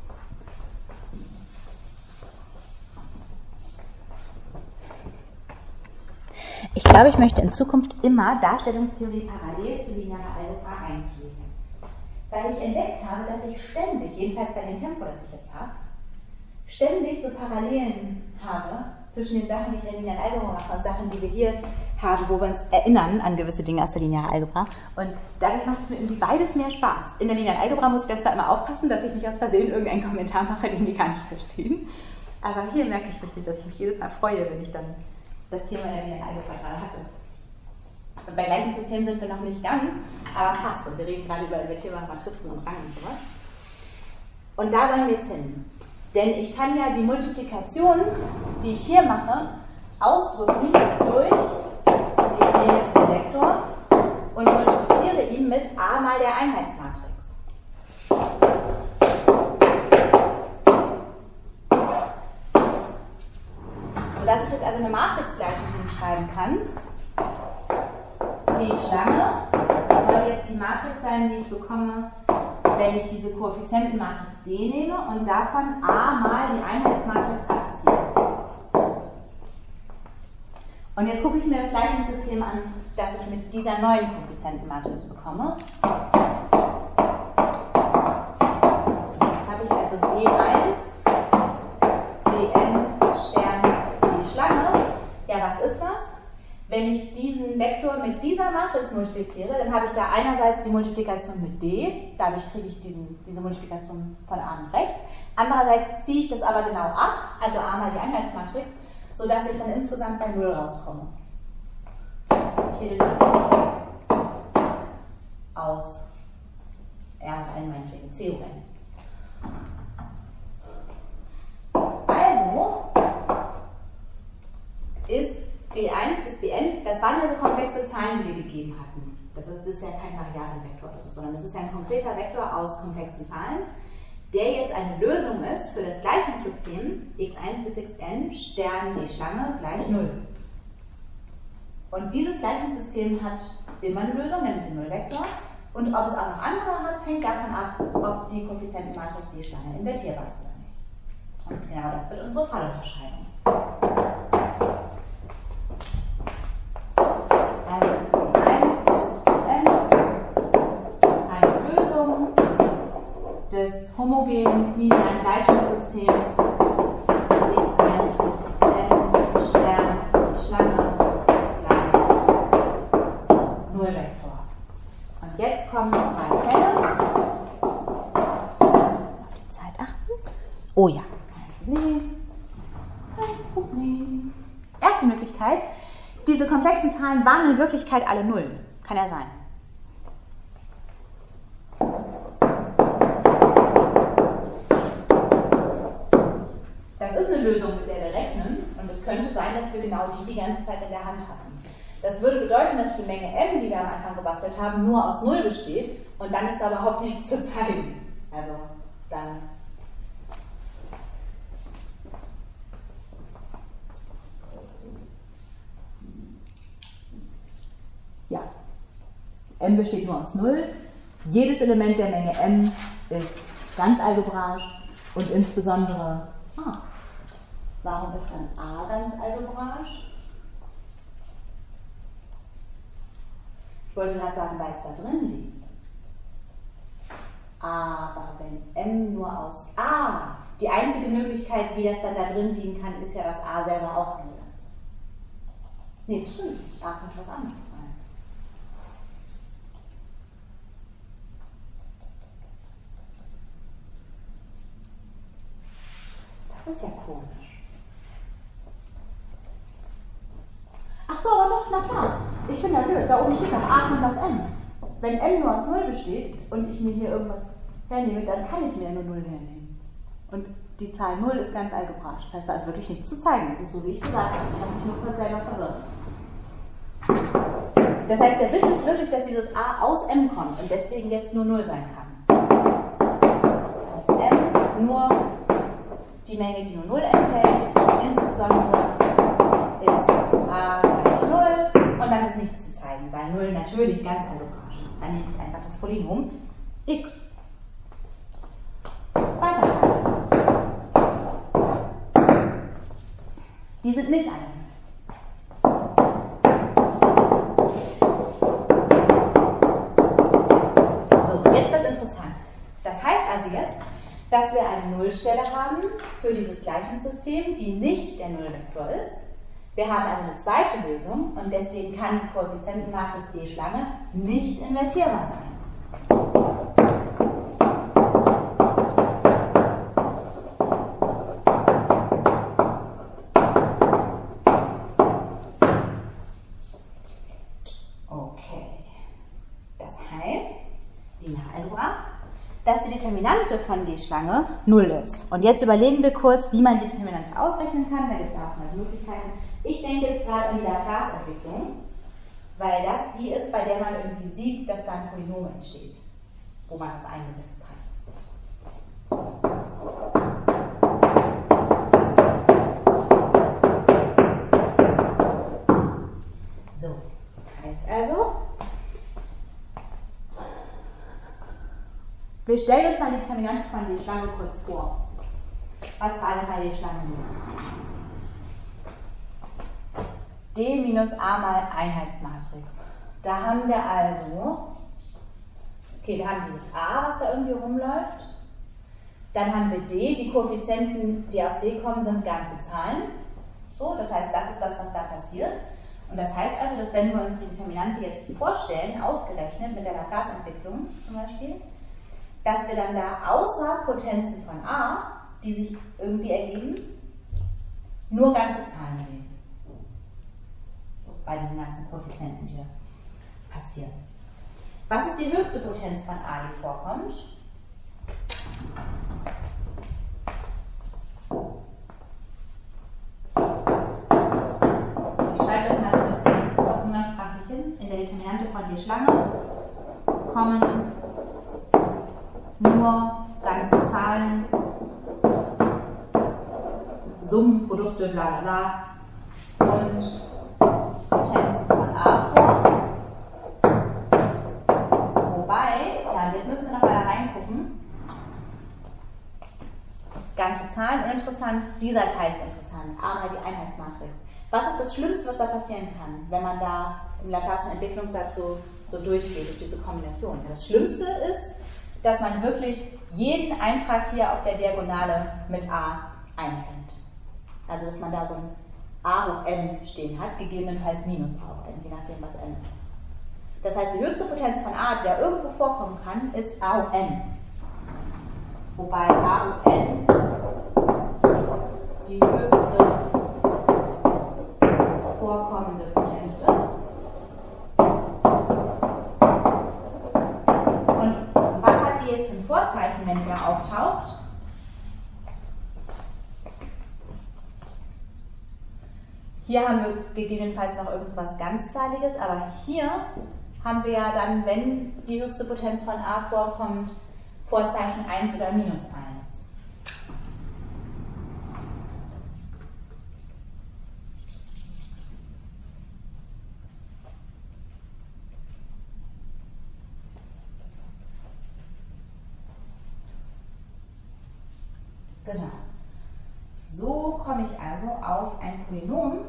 Ich glaube, ich möchte in Zukunft immer Darstellungstheorie parallel zu linearer Algebra 1 lesen. Weil ich entdeckt habe, dass ich ständig, jedenfalls bei dem Tempo, das ich jetzt habe, ständig so Parallelen habe zwischen den Sachen, die ich in der linearen Algebra mache, und Sachen, die wir hier haben, wo wir uns erinnern an gewisse Dinge aus der linearen Algebra. Und dadurch macht es mir irgendwie beides mehr Spaß. In der linearen Algebra muss ich dann zwar immer aufpassen, dass ich nicht aus Versehen irgendeinen Kommentar mache, den die gar nicht verstehen. Aber hier merke ich richtig, dass ich mich jedes Mal freue, wenn ich dann das Thema in der linearen Algebra gerade hatte. Und bei Gleichungssystemen sind wir noch nicht ganz, aber fast. Und wir reden gerade über invertierbare Matrizen und Rangen und sowas. Und da wollen wir jetzt hin. Denn ich kann ja die Multiplikation, die ich hier mache, ausdrücken durch, ich nehme diesen Vektor und multipliziere ihn mit a mal der Einheitsmatrix. Sodass ich jetzt also eine Matrixgleichung hinschreiben kann. Die Schlange soll jetzt die Matrix sein, die ich bekomme, wenn ich diese Koeffizientenmatrix D nehme und davon a mal die Einheitsmatrix abziehe. Und jetzt gucke ich mir das Gleichungssystem an, das ich mit dieser neuen Koeffizientenmatrix bekomme. So, jetzt habe ich also B1, Bn, Stern, die Schlange. Ja, was ist das? Wenn ich diesen Vektor mit dieser Matrix multipliziere, dann habe ich da einerseits die Multiplikation mit D, dadurch kriege ich diese Multiplikation von A nach rechts. Andererseits ziehe ich das aber genau ab, also A mal die Einheitsmatrix, sodass ich dann insgesamt bei 0 rauskomme. Hier den aus R rein, meinetwegen, C rein. Zahlen, die wir gegeben hatten. Das ist ja kein Variablenvektor oder so, sondern das ist ja ein konkreter Vektor aus komplexen Zahlen, der jetzt eine Lösung ist für das Gleichungssystem x1 bis xn Stern die Schlange gleich 0. Und dieses Gleichungssystem hat immer eine Lösung, nämlich den Nullvektor. Und ob es auch noch andere hat, hängt davon ab, ob die Koeffizientenmatrix die Schlange invertierbar ist oder nicht. Und genau das wird unsere Fallunterscheidung. Also ist x1 bis n eine Lösung des homogenen linearen Gleichungssystems x1 bis xn Stern die Schlange gleich Nullvektor. Und jetzt kommen zwei Fälle. Auf die Zeit achten. Oh ja, kein Problem. Kein Problem. Erste Möglichkeit. Diese komplexen Zahlen waren in Wirklichkeit alle Nullen. Kann ja sein. Das ist eine Lösung, mit der wir rechnen. Und es könnte sein, dass wir genau die ganze Zeit in der Hand hatten. Das würde bedeuten, dass die Menge m, die wir am Anfang gebastelt haben, nur aus 0 besteht. Und dann ist da überhaupt nichts zu zeigen. Also dann... Ja, m besteht nur aus 0. Jedes Element der Menge m ist ganz algebraisch und insbesondere, warum ist dann a ganz algebraisch? Ich wollte gerade sagen, weil es da drin liegt. Aber wenn m nur aus a, die einzige Möglichkeit, wie das dann da drin liegen kann, ist ja, dass a selber auch 0 ist. Nee, das stimmt nicht. A könnte was anderes sein. Das ist ja komisch. Ach so, aber doch, na klar. Ich bin ja blöd. Da oben steht noch a und das m. Wenn m nur aus 0 besteht und ich mir hier irgendwas hernehme, dann kann ich mir nur 0 hernehmen. Und die Zahl 0 ist ganz algebraisch. Das heißt, da ist wirklich nichts zu zeigen. Das ist so, wie ich gesagt habe. Ich habe mich nur kurz selber verwirrt. Das heißt, der Witz ist wirklich, dass dieses a aus m kommt und deswegen jetzt nur 0 sein kann. Dass m nur die Menge, die nur 0 enthält, insbesondere ist a gleich 0 und dann ist nichts zu zeigen, weil 0 natürlich ganz algebraisch ist. Dann nehme ich einfach das Polynom x. Zweiter Fall. Die sind nicht alle 0. So, jetzt wird es interessant. Das heißt also jetzt, dass wir eine Nullstelle haben für dieses Gleichungssystem, die nicht der Nullvektor ist. Wir haben also eine zweite Lösung und deswegen kann die Koeffizientenmatrix D Schlange nicht invertierbar sein. Okay. Das heißt, Linearalgebra, dass die Determinante von D-Schlange 0 ist. Und jetzt überlegen wir kurz, wie man die Determinante ausrechnen kann. Da gibt es auch mal Möglichkeiten. Ich denke jetzt gerade an die Laplace-Entwicklung, weil das die ist, bei der man irgendwie sieht, dass da ein Polynom entsteht, wo man das eingesetzt hat. So, heißt also, wir stellen uns mal die Determinante von der Schlange kurz vor. Was für alle bei der Schlange muss. D minus a mal Einheitsmatrix. Da haben wir also, okay, wir haben dieses a, was da irgendwie rumläuft. Dann haben wir d, die Koeffizienten, die aus d kommen, sind ganze Zahlen. So, das heißt, das ist das, was da passiert. Und das heißt also, dass wenn wir uns die Determinante jetzt vorstellen, ausgerechnet mit der Laplace-Entwicklung zum Beispiel, dass wir dann da außer Potenzen von a, die sich irgendwie ergeben, nur ganze Zahlen sehen. So, bei diesen ganzen Koeffizienten, die passieren. Was ist die höchste Potenz von a, die vorkommt? Ich schreibe das mal ein bisschen umgangssprachlich hin. In die Schlange kommen nur ganze Zahlen, Summen, Produkte, bla bla bla und Potenzen von A vor. Wobei, ja, jetzt müssen wir noch mal da reingucken. Ganze Zahlen uninteressant, dieser Teil ist interessant, aber die Einheitsmatrix. Was ist das Schlimmste, was da passieren kann, wenn man da im Laplace'schen Entwicklungssatz so durchgeht, durch diese Kombination? Das Schlimmste ist, dass man wirklich jeden Eintrag hier auf der Diagonale mit A einfängt. Also dass man da so ein A hoch n stehen hat, gegebenenfalls minus A hoch n, je nachdem was n ist. Das heißt, die höchste Potenz von A, die da irgendwo vorkommen kann, ist A hoch n. Wobei A hoch n die höchste vorkommende Potenz ist. Und was hat die jetzt für ein Vorzeichen, wenn die da auftaucht? Hier haben wir gegebenenfalls noch irgendwas Ganzzahliges, aber hier haben wir ja dann, wenn die höchste Potenz von A vorkommt, Vorzeichen 1 oder minus 1. Genau. So komme ich also auf ein Polynom,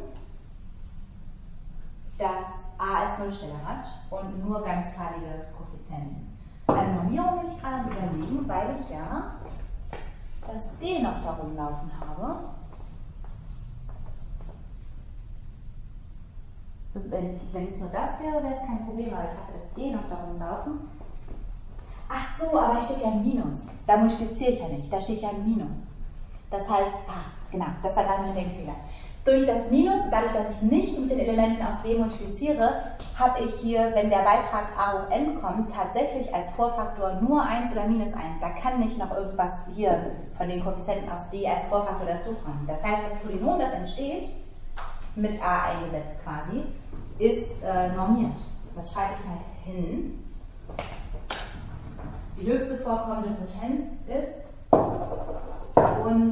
das a als Nullstelle hat und nur ganzzahlige Koeffizienten. Eine Normierung bin ich gerade am Überlegen, weil ich ja das d noch da rumlaufen habe. Wenn es nur das wäre, wäre es kein Problem, aber ich habe das d noch da rumlaufen. Ach so, aber hier steht ja ein Minus. Da multipliziere ich ja nicht, da steht ja ein Minus. Das heißt, genau, das war gerade mein Denkfehler. Durch das Minus, dadurch, dass ich nicht mit den Elementen aus d multipliziere, habe ich hier, wenn der Beitrag a hoch n kommt, tatsächlich als Vorfaktor nur 1 oder minus 1. Da kann nicht noch irgendwas hier von den Koeffizienten aus d als Vorfaktor dazukommen. Das heißt, das Polynom, das entsteht, mit a eingesetzt quasi, ist normiert. Das schreibe ich mal hin. Die höchste vorkommende Potenz ist und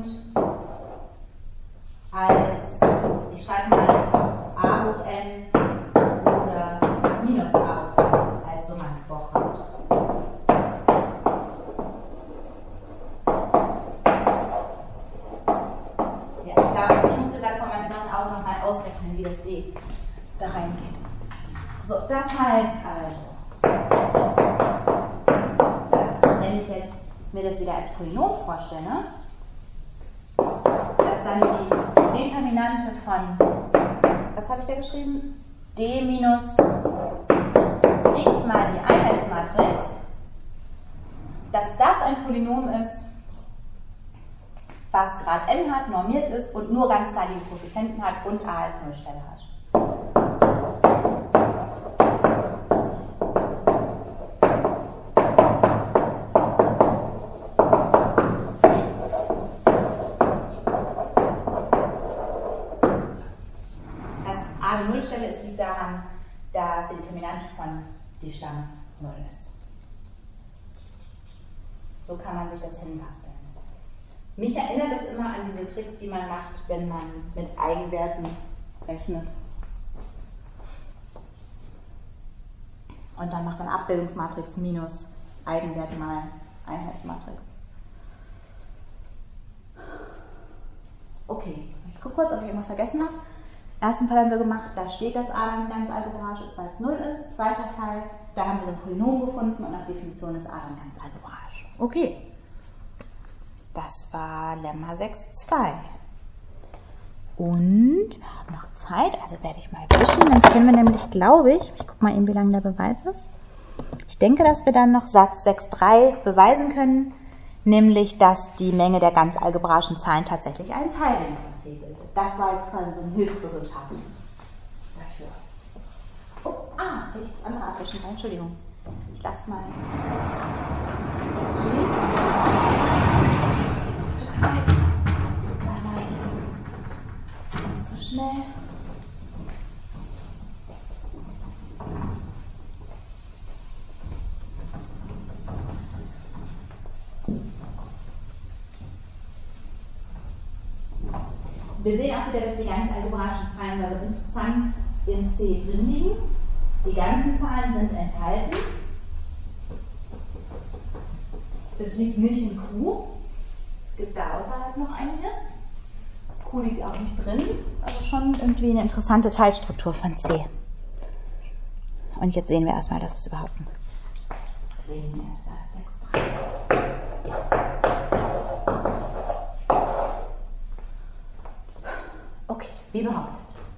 als, ich schreibe mal a hoch n oder minus a hoch n als Summand vorkommt. Ja, ich musste dann von meinem inneren Auge nochmal ausrechnen, wie das d da reingeht. So, das heißt also, wenn ich jetzt mir das wieder als Polynom vorstelle, dass dann die Determinante von, was habe ich da geschrieben? D minus x mal die Einheitsmatrix, dass das ein Polynom ist, was Grad n hat, normiert ist und nur ganzzahlige Koeffizienten hat und a als Nullstelle hat. Nullstelle, es liegt daran, dass die Determinante von die Schlange 0 ist. So kann man sich das hinbasteln. Mich erinnert das immer an diese Tricks, die man macht, wenn man mit Eigenwerten rechnet. Und dann macht man Abbildungsmatrix minus Eigenwert mal Einheitsmatrix. Okay, ich gucke kurz, ob ich irgendwas vergessen habe. Ersten Fall haben wir gemacht, da steht, dass a dann ganz algebraisch ist, weil es 0 ist. Zweiter Fall, da haben wir so ein Polynom gefunden und nach Definition ist a dann ganz algebraisch. Okay. Das war Lemma 6.2. Und wir haben noch Zeit, also werde ich mal wischen. Dann können wir nämlich, glaube ich gucke mal eben, wie lang der Beweis ist. Ich denke, dass wir dann noch Satz 6.3 beweisen können, nämlich, dass die Menge der ganz algebraischen Zahlen tatsächlich einen Teil von C bildet. Das war jetzt quasi so ein Hilfsresultat dafür. Ups, hätte ich das andere abwischen sollen, Entschuldigung. Ich lasse mal das stehen. Da war ich jetzt zu schnell. Wir sehen auch wieder, dass die ganz algebraischen Zahlen also interessant in C drin liegen. Die ganzen Zahlen sind enthalten. Das liegt nicht in Q. Es gibt da außerhalb noch einiges. Q liegt auch nicht drin. Ist aber schon irgendwie eine interessante Teilstruktur von C. Und jetzt sehen wir erstmal, dass es überhaupt ein Ring ist. 6, 3. Okay, wie behauptet.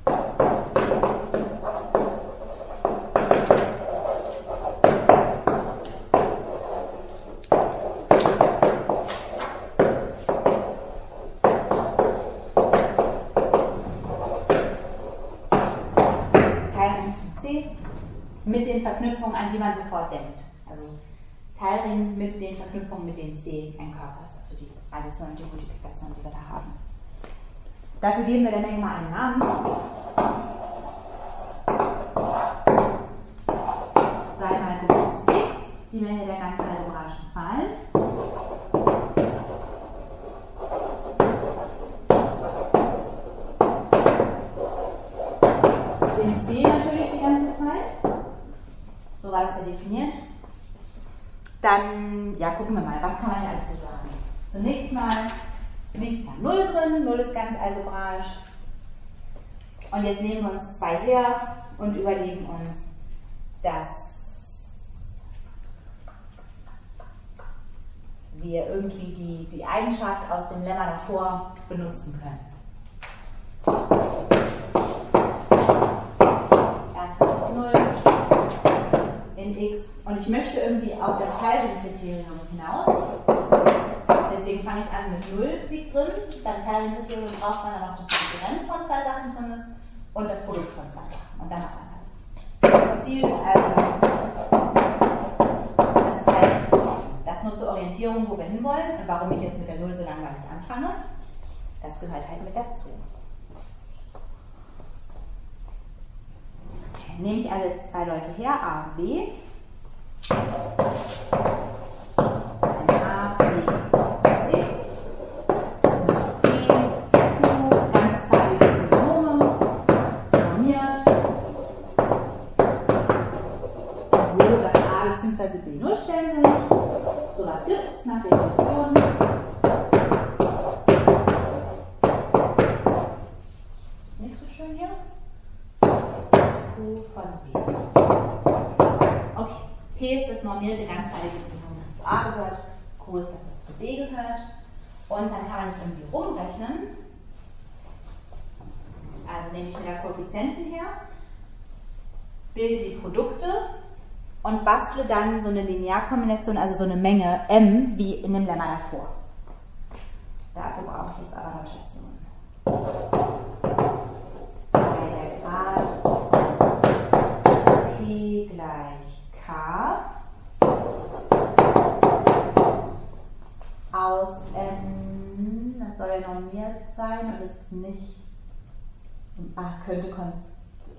Mit den Verknüpfungen, an die man sofort denkt. Also Teilring mit den Verknüpfungen, mit denen C ein Körper ist, also die Addition und die Multiplikation, die wir da haben. Dafür geben wir der Menge mal einen Namen. Sei mal bewusst x, die Menge der ganz algebraischen Zahlen. Den C natürlich die ganze Zeit. So war das ja definiert. Dann, ja, gucken wir mal, was kann man hier alles so sagen? Zunächst mal liegt da 0 drin, 0 ist ganz algebraisch. Und jetzt nehmen wir uns 2 her und überlegen uns, dass wir irgendwie die Eigenschaft aus dem Lemma davor benutzen können. Erstmal ist 0 in x und ich möchte irgendwie auf das Teilring-Kriterium hinaus. Deswegen fange ich an mit 0 liegt drin. Beim Teilring-Kriterium braucht man dann auch, dass die Differenz von 2 Sachen drin ist und das Produkt von 2 Sachen. Und dann hat man alles. Ziel ist also das Teilring-Kriterium. Das nur zur Orientierung, wo wir hinwollen und warum ich jetzt mit der 0 so langweilig anfange. Das gehört halt mit dazu. Nehme ich also jetzt 2 Leute her, A und B. Das ist ein A, B, x, B, Q, ganzzahlige Polynome, normiert. So, dass A bzw. B Nullstellen sind. Sowas gibt es nach Definition. Ist nicht so schön hier. Von B. Okay, P ist das normierte ganzzahlige Polynom, das zu A gehört, Q ist das zu B gehört. Und dann kann man das irgendwie rumrechnen. Also nehme ich wieder Koeffizienten her, bilde die Produkte und bastle dann so eine Linearkombination, also so eine Menge M, wie in dem Lemma davor. Dafür brauche ich jetzt aber Notation. Bei der Grad P gleich K aus N, das soll ja normiert sein und es ist nicht, es könnte konstant,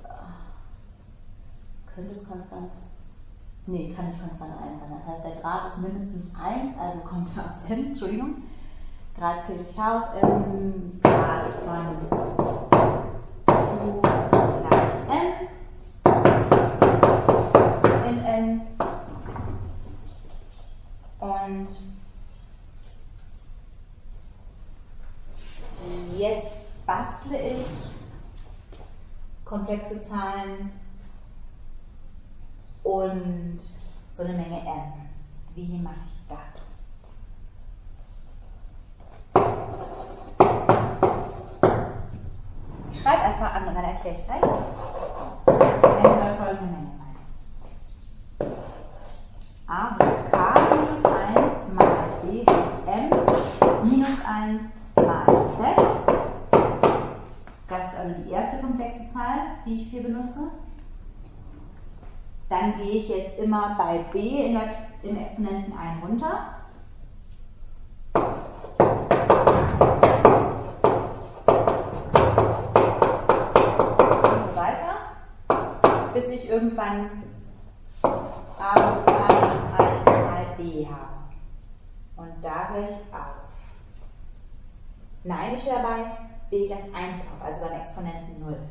nee, kann nicht konstant 1 sein, das heißt der Grad ist mindestens 1, also kommt er aus N, Entschuldigung, Grad P gleich K aus N, Grad von Q gleich N, in N und jetzt bastle ich komplexe Zahlen und so eine Menge M. Wie mache ich das? Ich schreibe erstmal an und dann erkläre ich gleich. M soll folgende Menge sein. A hoch K minus 1 mal B hoch M minus 1 mal Z. Das ist also die erste komplexe Zahl, die ich hier benutze. Dann gehe ich jetzt immer bei B im Exponenten 1 runter. Und so weiter, bis ich irgendwann A hoch K minus 1 mal B habe. Und da höre ich auf. Nein, ich höre bei b gleich 1 auf, also beim Exponenten 0.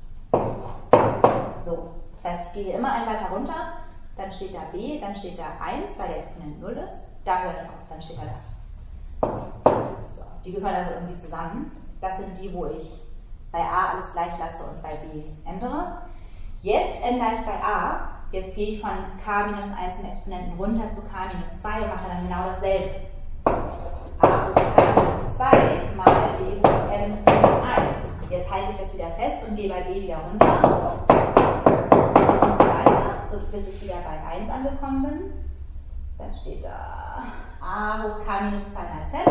So, das heißt, ich gehe hier immer einen weiter runter, dann steht da b, dann steht da 1, weil der Exponent 0 ist, da höre ich auf, dann steht da das. So, die gehören also irgendwie zusammen. Das sind die, wo ich bei a alles gleich lasse und bei b ändere. Jetzt ändere ich bei a, jetzt gehe ich von k minus 1 im Exponenten runter zu k minus 2 und mache dann genau dasselbe. a hoch k minus 2 mal b hoch n minus 1. Jetzt halte ich das wieder fest und gehe bei b wieder runter und so weiter, so bis ich wieder bei 1 angekommen bin. Dann steht da a hoch k minus 2 mal z.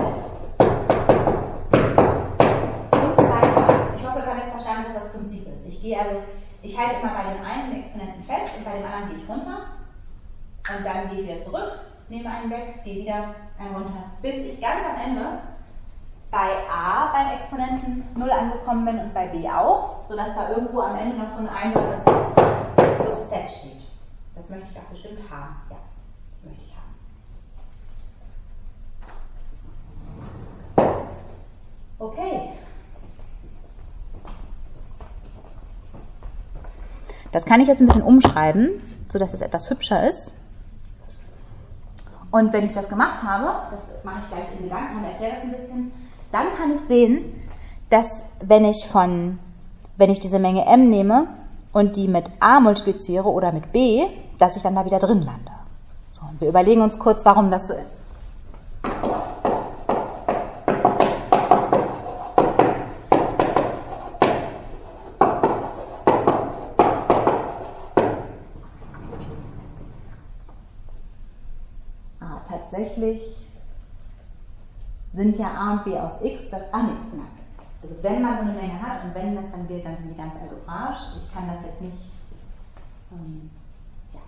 Und so weiter. Ich hoffe, wir haben jetzt verstanden, was das Prinzip ist. Ich halte immer bei dem einen Exponenten fest und bei dem anderen gehe ich runter. Und dann gehe ich wieder zurück, nehme einen weg, gehe wieder einen runter. Bis ich ganz am Ende bei a beim Exponenten 0 angekommen bin und bei b auch, sodass da irgendwo am Ende noch so ein einsames plus z steht. Das möchte ich auch bestimmt haben. Ja, das möchte ich haben. Okay. Das kann ich jetzt ein bisschen umschreiben, sodass es etwas hübscher ist. Und wenn ich das gemacht habe, das mache ich gleich in Gedanken und erkläre das ein bisschen, dann kann ich sehen, dass wenn ich diese Menge m nehme und die mit a multipliziere oder mit b, dass ich dann da wieder drin lande. So, und wir überlegen uns kurz, warum das so ist. Tatsächlich sind ja a und b aus x, also wenn man so eine Menge hat und wenn das dann gilt, dann sind die ganz algebraisch. Ich kann das jetzt nicht, ja.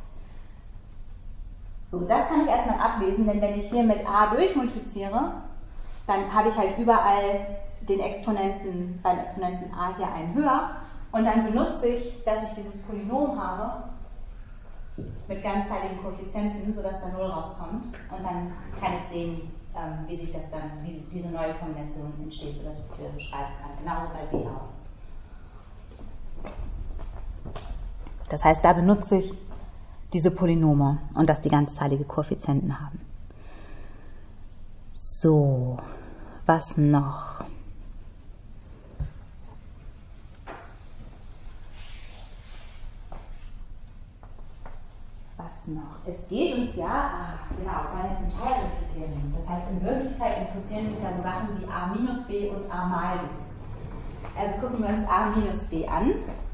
So, das kann ich erstmal ablesen, denn wenn ich hier mit a durchmultipliziere, dann habe ich halt überall den Exponenten, beim Exponenten a hier einen höher und dann benutze ich, dass ich dieses Polynom habe, mit ganzzahligen Koeffizienten, sodass da 0 rauskommt. Und dann kann ich sehen, wie diese neue Kombination entsteht, sodass ich das wieder so schreiben kann. Genauso bei b auch. Das heißt, da benutze ich diese Polynome und dass die ganzzahlige Koeffizienten haben. So, was noch? Noch. Es geht uns ja, bei den Teilkriterien. Das heißt, in Wirklichkeit interessieren mich ja so Sachen wie a minus b und a mal b. Also gucken wir uns a minus b an.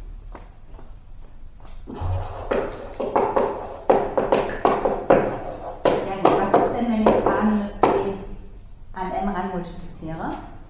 Ja, was ist denn, wenn ich a minus b an m ran multipliziere?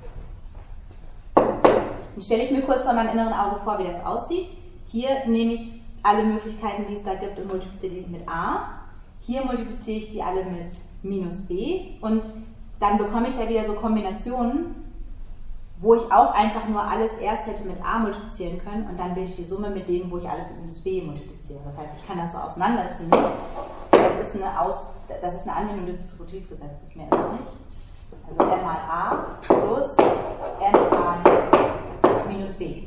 Dann stelle ich mir kurz vor meinem inneren Auge vor, wie das aussieht. Hier nehme ich alle Möglichkeiten, die es da gibt, und multipliziere die mit a. Hier multipliziere ich die alle mit minus b und dann bekomme ich ja wieder so Kombinationen, wo ich auch einfach nur alles erst hätte mit a multiplizieren können und dann bilde ich die Summe mit denen, wo ich alles mit minus b multipliziere. Das heißt, ich kann das so auseinanderziehen. Das ist eine Anwendung des Distributivgesetzes, mehr ist es nicht. Also m mal a plus m mal minus b.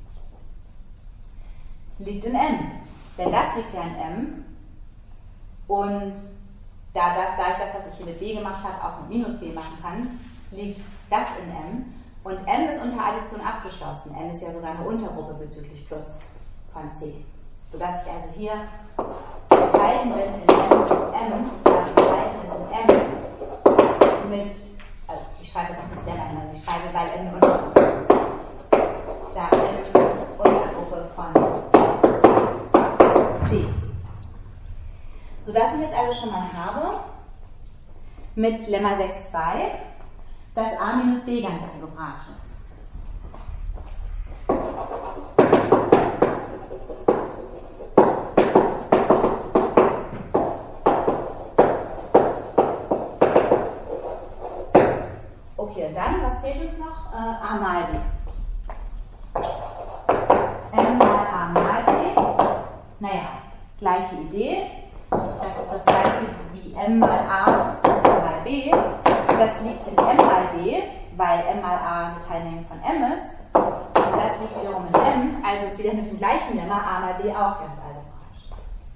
Liegt in m. Denn das liegt ja in m. Und da ich das, was ich hier mit b gemacht habe, auch mit minus b machen kann, liegt das in m. Und m ist unter Addition abgeschlossen. M ist ja sogar eine Untergruppe bezüglich Plus von c. Sodass ich also hier enthalten bin in m plus m, das enthalten ist in m mit, also ich schreibe jetzt nicht selber hin, also ich schreibe, weil m eine Untergruppe ist. Da m Untergruppe von c ist. Sodass ich jetzt also schon mal habe, mit Lemma 6,2, dass a minus b ganz algebraisch ist. Okay, und dann, was fehlt uns noch? A mal b. M mal a mal b. Naja, gleiche Idee. Das ist das gleiche wie m mal a mal b. Das liegt in m mal b, weil m mal a eine Teilmenge von m ist. Und das liegt wiederum in m, also ist wieder mit dem gleichen Lemma a mal b auch ganz algebraisch.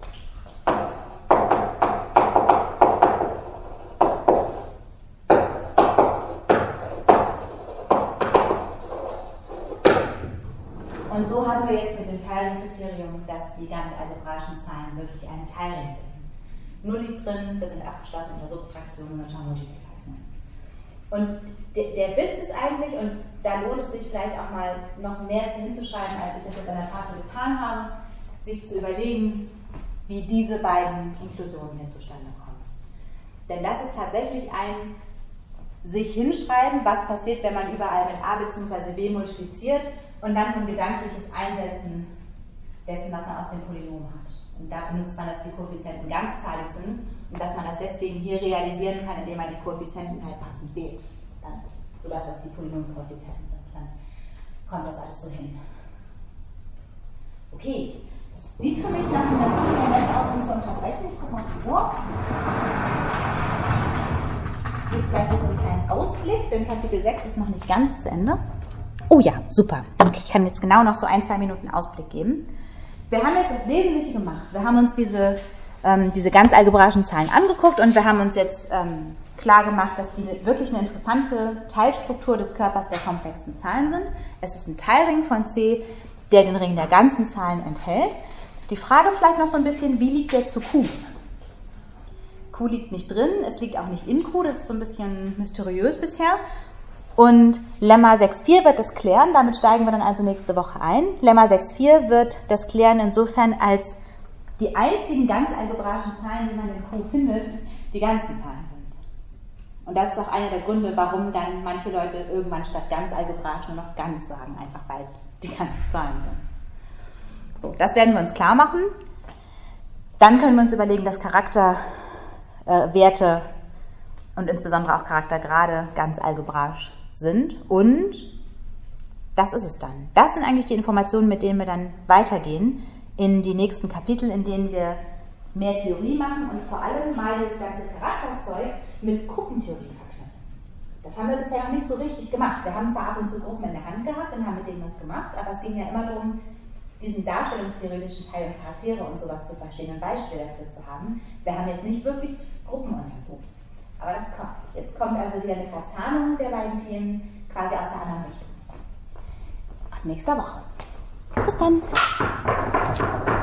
Und so haben wir jetzt mit dem Teilringkriterium, dass die ganz algebraischen Zahlen wirklich einen Teilring bilden. 0 liegt drin, wir sind abgeschlossen unter Subtraktion und unter Multiplikation. Und der Witz ist eigentlich, und da lohnt es sich vielleicht auch mal noch mehr hinzuschreiben, als ich das jetzt an der Tafel getan habe, sich zu überlegen, wie diese beiden Inklusionen hier zustande kommen. Denn das ist tatsächlich ein sich hinschreiben, was passiert, wenn man überall mit a bzw. b multipliziert und dann so ein gedankliches Einsetzen dessen, was man aus dem Polynom hat. Und da benutzt man, dass die Koeffizienten ganzzahlig sind und dass man das deswegen hier realisieren kann, indem man die Koeffizienten halt passend wählt. Sodass das die Polynomkoeffizienten sind. Dann kommt das alles so hin. Okay, das sieht für mich nach einem ganz guten Moment aus, um zu unterbrechen. Ich gucke mal auf die Uhr. Hier vielleicht noch so einen kleinen Ausblick, denn Kapitel 6 ist noch nicht ganz zu Ende. Oh ja, super. Ich kann jetzt genau noch so 1-2 Minuten Ausblick geben. Wir haben jetzt das Wesentliche gemacht. Wir haben uns diese ganz algebraischen Zahlen angeguckt und wir haben uns jetzt klar gemacht, dass die wirklich eine interessante Teilstruktur des Körpers der komplexen Zahlen sind. Es ist ein Teilring von C, der den Ring der ganzen Zahlen enthält. Die Frage ist vielleicht noch so ein bisschen, wie liegt der zu Q? Q liegt nicht drin, es liegt auch nicht in Q, das ist so ein bisschen mysteriös bisher. Und Lemma 6.4 wird das klären, damit steigen wir dann also nächste Woche ein. Lemma 6.4 wird das klären insofern, als die einzigen ganz algebraischen Zahlen, die man in Q findet, die ganzen Zahlen sind. Und das ist auch einer der Gründe, warum dann manche Leute irgendwann statt ganz algebraisch nur noch ganz sagen, einfach weil es die ganzen Zahlen sind. So, das werden wir uns klar machen. Dann können wir uns überlegen, dass Charakterwerte und insbesondere auch Charaktergrade ganz algebraisch sind. Und das ist es dann. Das sind eigentlich die Informationen, mit denen wir dann weitergehen in die nächsten Kapitel, in denen wir mehr Theorie machen und vor allem mal das ganze Charakterzeug mit Gruppentheorie verknüpfen. Das haben wir bisher noch nicht so richtig gemacht. Wir haben zwar ab und zu Gruppen in der Hand gehabt und haben mit denen was gemacht, aber es ging ja immer darum, diesen darstellungstheoretischen Teil und Charaktere und sowas zu verstehen und Beispiele dafür zu haben. Wir haben jetzt nicht wirklich Gruppen untersucht. Aber das kommt. Jetzt kommt also wieder eine Verzahnung der beiden Themen quasi aus der anderen Richtung. Ab nächster Woche. Bis dann.